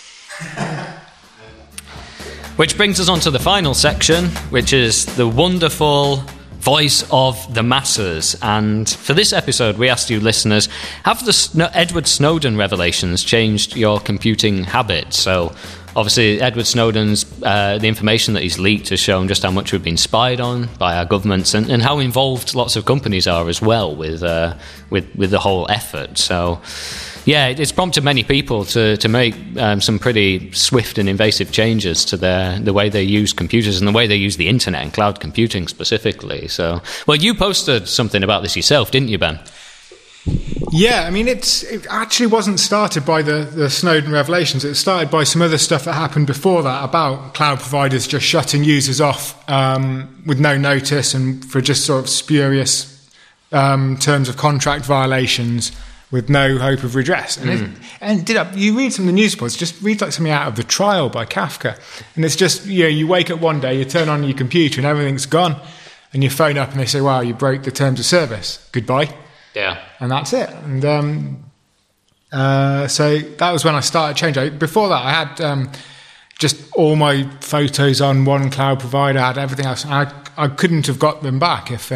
Which brings us on to the final section, which is the wonderful voice of the masses. And for this episode, we asked you listeners, have the Edward Snowden revelations changed your computing habits? So obviously Edward Snowden's the information that he's leaked has shown just how much we've been spied on by our governments, and how involved lots of companies are as well with the whole effort. So yeah, it's prompted many people to make some pretty swift and invasive changes to the way they use computers and the way they use the internet and cloud computing specifically. So, well, you posted something about this yourself, didn't you, Ben? Yeah, I mean, it actually wasn't started by the Snowden revelations. It started by some other stuff that happened before that about cloud providers just shutting users off with no notice and for just sort of spurious terms of contract violations with no hope of redress. And you read some of the news reports, just read like something out of The Trial by Kafka, and it's just, you wake up one day, you turn on your computer and everything's gone, and you phone up and they say, wow, you broke the terms of service, goodbye. Yeah. And that's it. And so that was when I started changing. Before that, I had just all my photos on one cloud provider, I had everything else. I couldn't have got them back if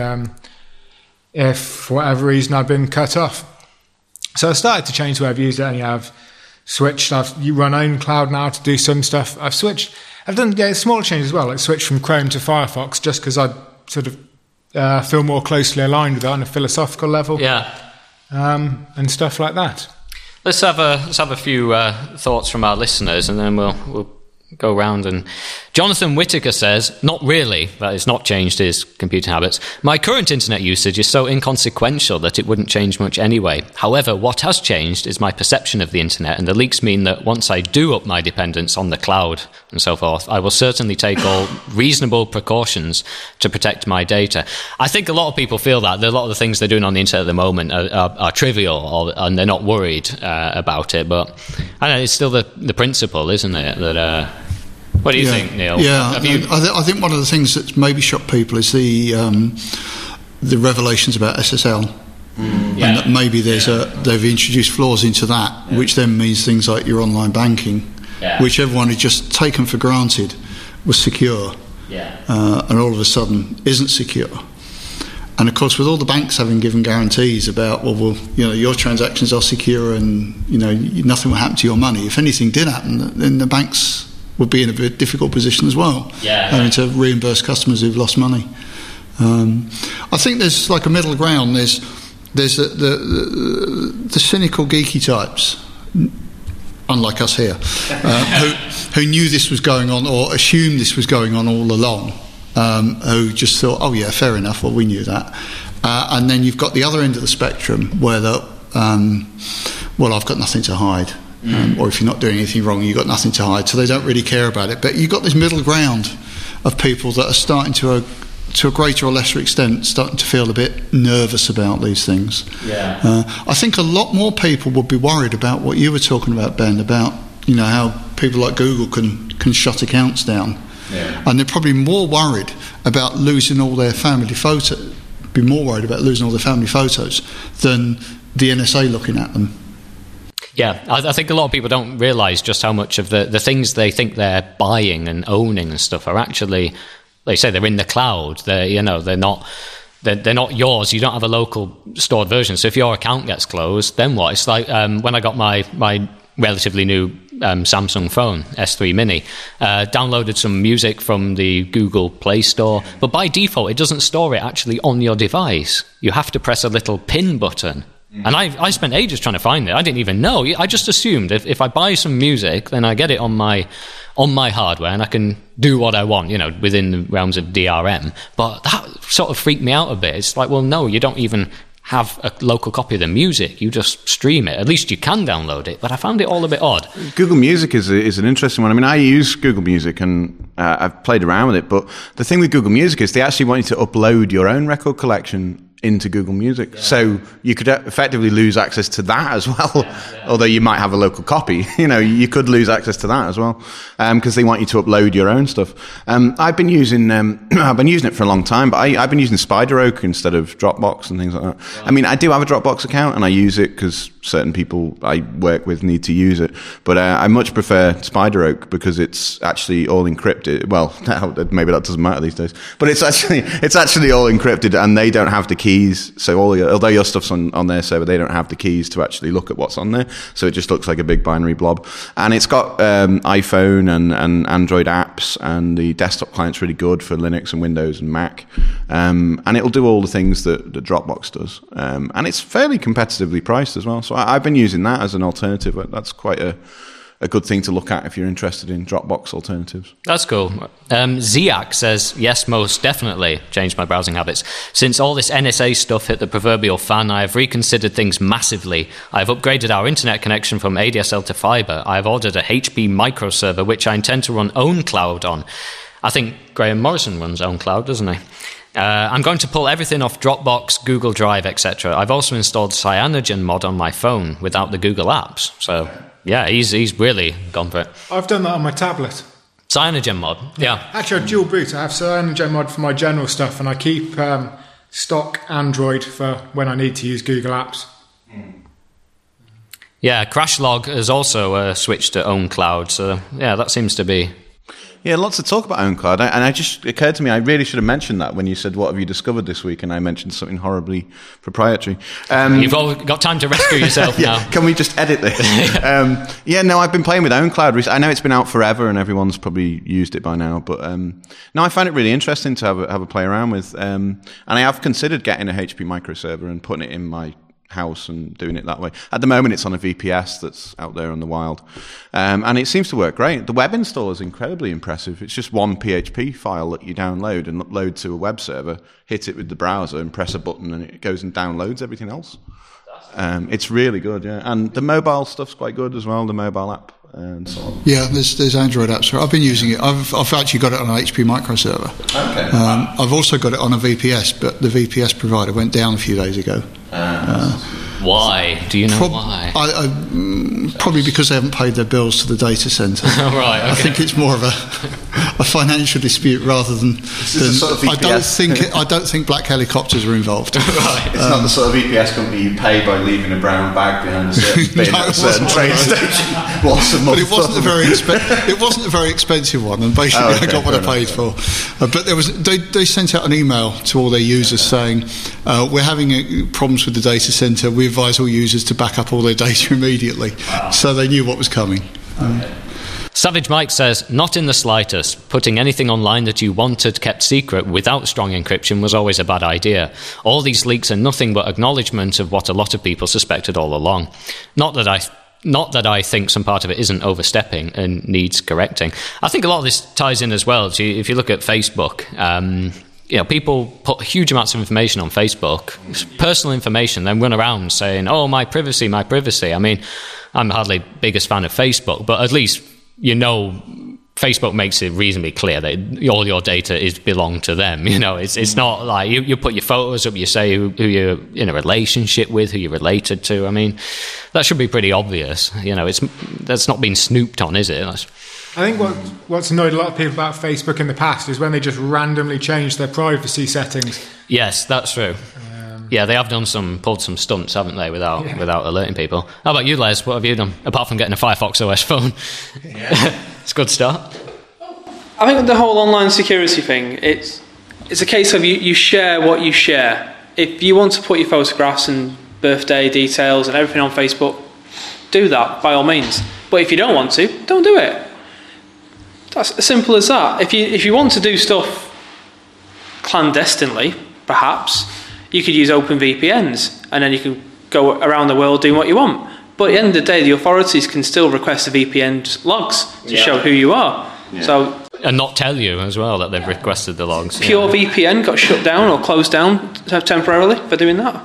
for whatever reason I'd been cut off. So I started to change the way I've used it, and I've switched. You run own cloud now to do some stuff. I've switched. I've done small changes as well, like switch from Chrome to Firefox, just because I sort of feel more closely aligned with it on a philosophical level. Yeah. And stuff like that. Let's have a few thoughts from our listeners, and then we'll go round. And Jonathan Whitaker says, not really, that has not changed his computing habits. My current internet usage is so inconsequential that it wouldn't change much anyway. However, what has changed is my perception of the internet, and the leaks mean that once I do up my dependence on the cloud and so forth, I will certainly take all reasonable precautions to protect my data. I think a lot of people feel that a lot of the things they're doing on the internet at the moment are trivial, and they're not worried about it, but I know it's still the principle, isn't it, that what do you think, Neil? Yeah, I think one of the things that's maybe shocked people is the revelations about SSL, and that maybe they've introduced flaws into that, which then means things like your online banking, which everyone had just taken for granted was secure, and all of a sudden isn't secure. And of course, with all the banks having given guarantees about, your transactions are secure and nothing will happen to your money. If anything did happen, then the banks would be in a very difficult position as well, having to reimburse customers who've lost money. I think there's like a middle ground. There's the cynical geeky types, unlike us here, who knew this was going on or assumed this was going on all along, who just thought, oh yeah, fair enough, well we knew that. And then you've got the other end of the spectrum where I've got nothing to hide. Or if you're not doing anything wrong, you've got nothing to hide, so they don't really care about it. But you've got this middle ground of people that are starting to a greater or lesser extent starting to feel a bit nervous about these things. I think a lot more people would be worried about what you were talking about, Ben, about how people like Google can shut accounts down, and they're probably more worried about losing all their family photos. Be more worried about losing all their family photos than the NSA looking at them. Yeah, I think a lot of people don't realise just how much of the things they think they're buying and owning and stuff are actually, they say they're in the cloud. They're not yours. You don't have a local stored version. So if your account gets closed, then what? It's like when I got my relatively new Samsung phone, S3 Mini, downloaded some music from the Google Play Store, but by default it doesn't store it actually on your device. You have to press a little pin button. And I spent ages trying to find it. I didn't even know. I just assumed if I buy some music, then I get it on my hardware and I can do what I want, within the realms of DRM. But that sort of freaked me out a bit. It's like, well, no, you don't even have a local copy of the music. You just stream it. At least you can download it. But I found it all a bit odd. Google Music is an interesting one. I mean, I use Google Music, and I've played around with it, but the thing with Google Music is they actually want you to upload your own record collection into Google Music. Yeah. So you could effectively lose access to that as well. Although you might have a local copy, you could lose access to that as well, because they want you to upload your own stuff. I've been using it for a long time, but I've been using SpiderOak instead of Dropbox and things like that. Wow. I mean, I do have a Dropbox account and I use it because certain people I work with need to use it, but I much prefer SpiderOak because it's actually all encrypted. Well, maybe that doesn't matter these days, but it's actually all encrypted and they don't have the keys. So although your stuff's on their server, they don't have the keys to actually look at what's on there. So it just looks like a big binary blob. And it's got iPhone and Android apps, and the desktop client's really good for Linux and Windows and Mac. And it'll do all the things that Dropbox does. And it's fairly competitively priced as well. So I've been using that as an alternative. That's quite a good thing to look at if you're interested in Dropbox alternatives. That's cool. Ziak says, yes, most definitely changed my browsing habits. Since all this NSA stuff hit the proverbial fan, I have reconsidered things massively. I have upgraded our internet connection from ADSL to fiber. I have ordered a HP microserver, which I intend to run OwnCloud on. I think Graham Morrison runs OwnCloud, doesn't he? I'm going to pull everything off Dropbox, Google Drive, etc. I've also installed CyanogenMod on my phone without the Google apps. So... yeah, he's really gone for it. I've done that on my tablet. CyanogenMod, yeah. Actually, I dual boot. I have CyanogenMod for my general stuff, and I keep stock Android for when I need to use Google Apps. Yeah, Crashlog has also switched to OwnCloud, so yeah, that seems to be... Yeah, lots to talk about OwnCloud, and it just occurred to me I really should have mentioned that when you said what have you discovered this week, and I mentioned something horribly proprietary. You've all got time to rescue yourself now. Can we just edit this? I've been playing with OwnCloud recently. I know it's been out forever and everyone's probably used it by now, but no, I find it really interesting to have a play around with, and I have considered getting a HP microserver and putting it in my house and doing it that way. At the moment it's on a VPS that's out there on the wild, and it seems to work great. The web install is incredibly impressive. It's just one PHP file that you download and upload to a web server, hit it with the browser and press a button and it goes and downloads everything else. It's really good, yeah. And the mobile stuff's quite good as well, the mobile app and so on. Yeah, there's Android apps. I've been using it. I've actually got it on an HP microserver. Okay. I've also got it on a VPS, but the VPS provider went down a few days ago. Why? Do you know why? Probably because they haven't paid their bills to the data centre. Right. Okay. I think it's more of a financial dispute rather than. Sort of I don't think black helicopters are involved. Right. It's not the sort of VPS company you pay by leaving a brown bag behind a certain bin at a certain train station once a month. But it wasn't a very expensive one, and basically I got what I paid for. But they sent out an email to all their users saying we're having problems with the data centre. We advise all users to back up all their data immediately. Wow. So they knew what was coming. Okay. Savage Mike says, not in the slightest. Putting anything online that you wanted kept secret without strong encryption was always a bad idea. All these leaks are nothing but acknowledgement of what a lot of people suspected all along. Not that I think some part of it isn't overstepping and needs correcting. I think a lot of this ties in as well. If you look at Facebook, people put huge amounts of information on Facebook, personal information, then run around saying, oh, my privacy. I mean, I'm hardly the biggest fan of Facebook, but at least, Facebook makes it reasonably clear that all your data belong to them. It's not like you put your photos up, you say who you're in a relationship with, who you're related to. I mean, that should be pretty obvious. That's not been snooped on, is it? I think what's annoyed a lot of people about Facebook in the past is when they just randomly change their privacy settings. Yes, that's true. Yeah, they have pulled some stunts, haven't they, without alerting people. How about you, Les? What have you done, apart from getting a Firefox OS phone? Yeah. It's a good start. I think the whole online security thing, it's a case of you share what you share. If you want to put your photographs and birthday details and everything on Facebook, do that, by all means. But if you don't want to, don't do it. That's as simple as that. If you want to do stuff clandestinely, perhaps, you could use open VPNs and then you can go around the world doing what you want. But at the end of the day, the authorities can still request the VPN logs to show who you are. Yeah. And not tell you as well that they've requested the logs. Pure VPN got shut down or closed down temporarily for doing that.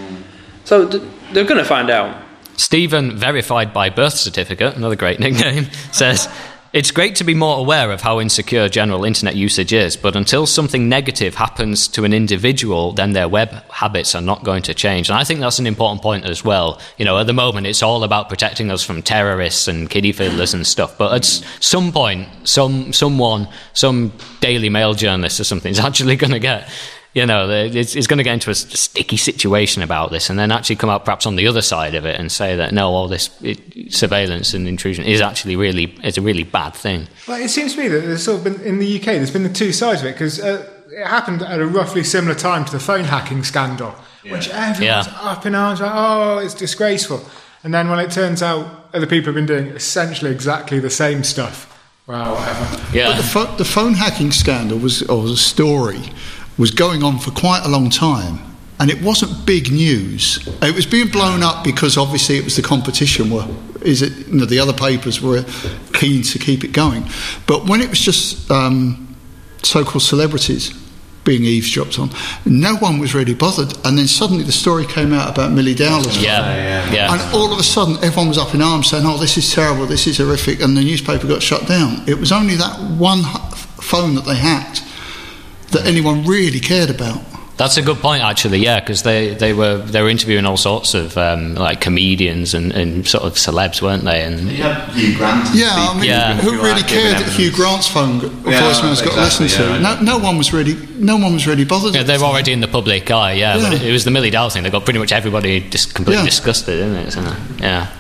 So they're going to find out. Stephen, verified by birth certificate, another great nickname, says... It's great to be more aware of how insecure general internet usage is, but until something negative happens to an individual, then their web habits are not going to change. And I think that's an important point as well. You know, at the moment, it's all about protecting us from terrorists and kiddie fiddlers and stuff. But at some point, some Daily Mail journalist or something is actually going to get... You know, it's going to get into a sticky situation about this, and then actually come out perhaps on the other side of it and say that no, all this surveillance and intrusion is actually it's a really bad thing. Well, it seems to me that there's sort of been in the UK. There's been the two sides of it because it happened at a roughly similar time to the phone hacking scandal, which everyone's up in arms like, oh, it's disgraceful. And then when it turns out other people have been doing essentially exactly the same stuff, well, whatever. Yeah. But the phone hacking scandal was a story. Was going on for quite a long time, and it wasn't big news. It was being blown up because obviously it was the competition the other papers were keen to keep it going. But when it was just so-called celebrities being eavesdropped on, no one was really bothered. And then suddenly the story came out about Millie Dowler's and all of a sudden everyone was up in arms saying, oh, this is terrible, this is horrific, and the newspaper got shut down. It was only that one phone that they hacked that anyone really cared about. That's a good point, actually. Yeah, because they were interviewing all sorts of like comedians and sort of celebs, weren't they? And Hugh Grant. Who really cared that Hugh Grant's voicemails got listened to? No one was really bothered. Yeah, they were already in the public eye. Yeah, but it was the Millie Dowler thing that got pretty much everybody just completely disgusted, isn't it? So, yeah.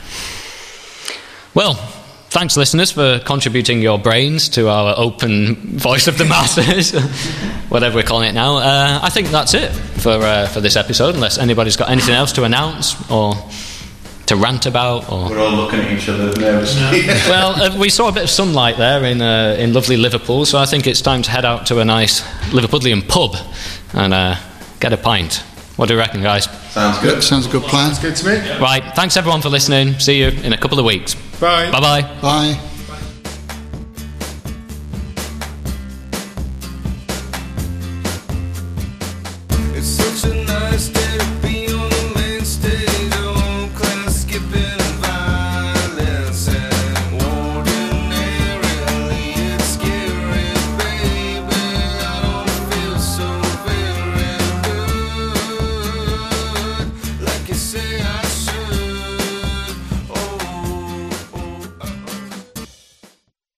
Well. Thanks, listeners, for contributing your brains to our open voice of the masses, whatever we're calling it now. I think that's it for this episode, unless anybody's got anything else to announce or to rant about. Or... We're all looking at each other nervously. Well, we saw a bit of sunlight there in lovely Liverpool, so I think it's time to head out to a nice Liverpudlian pub and get a pint. What do you reckon, guys? Sounds good. Yep, sounds a good plan. Sounds good to me. Right, thanks everyone for listening. See you in a couple of weeks. Bye. Bye-bye. Bye.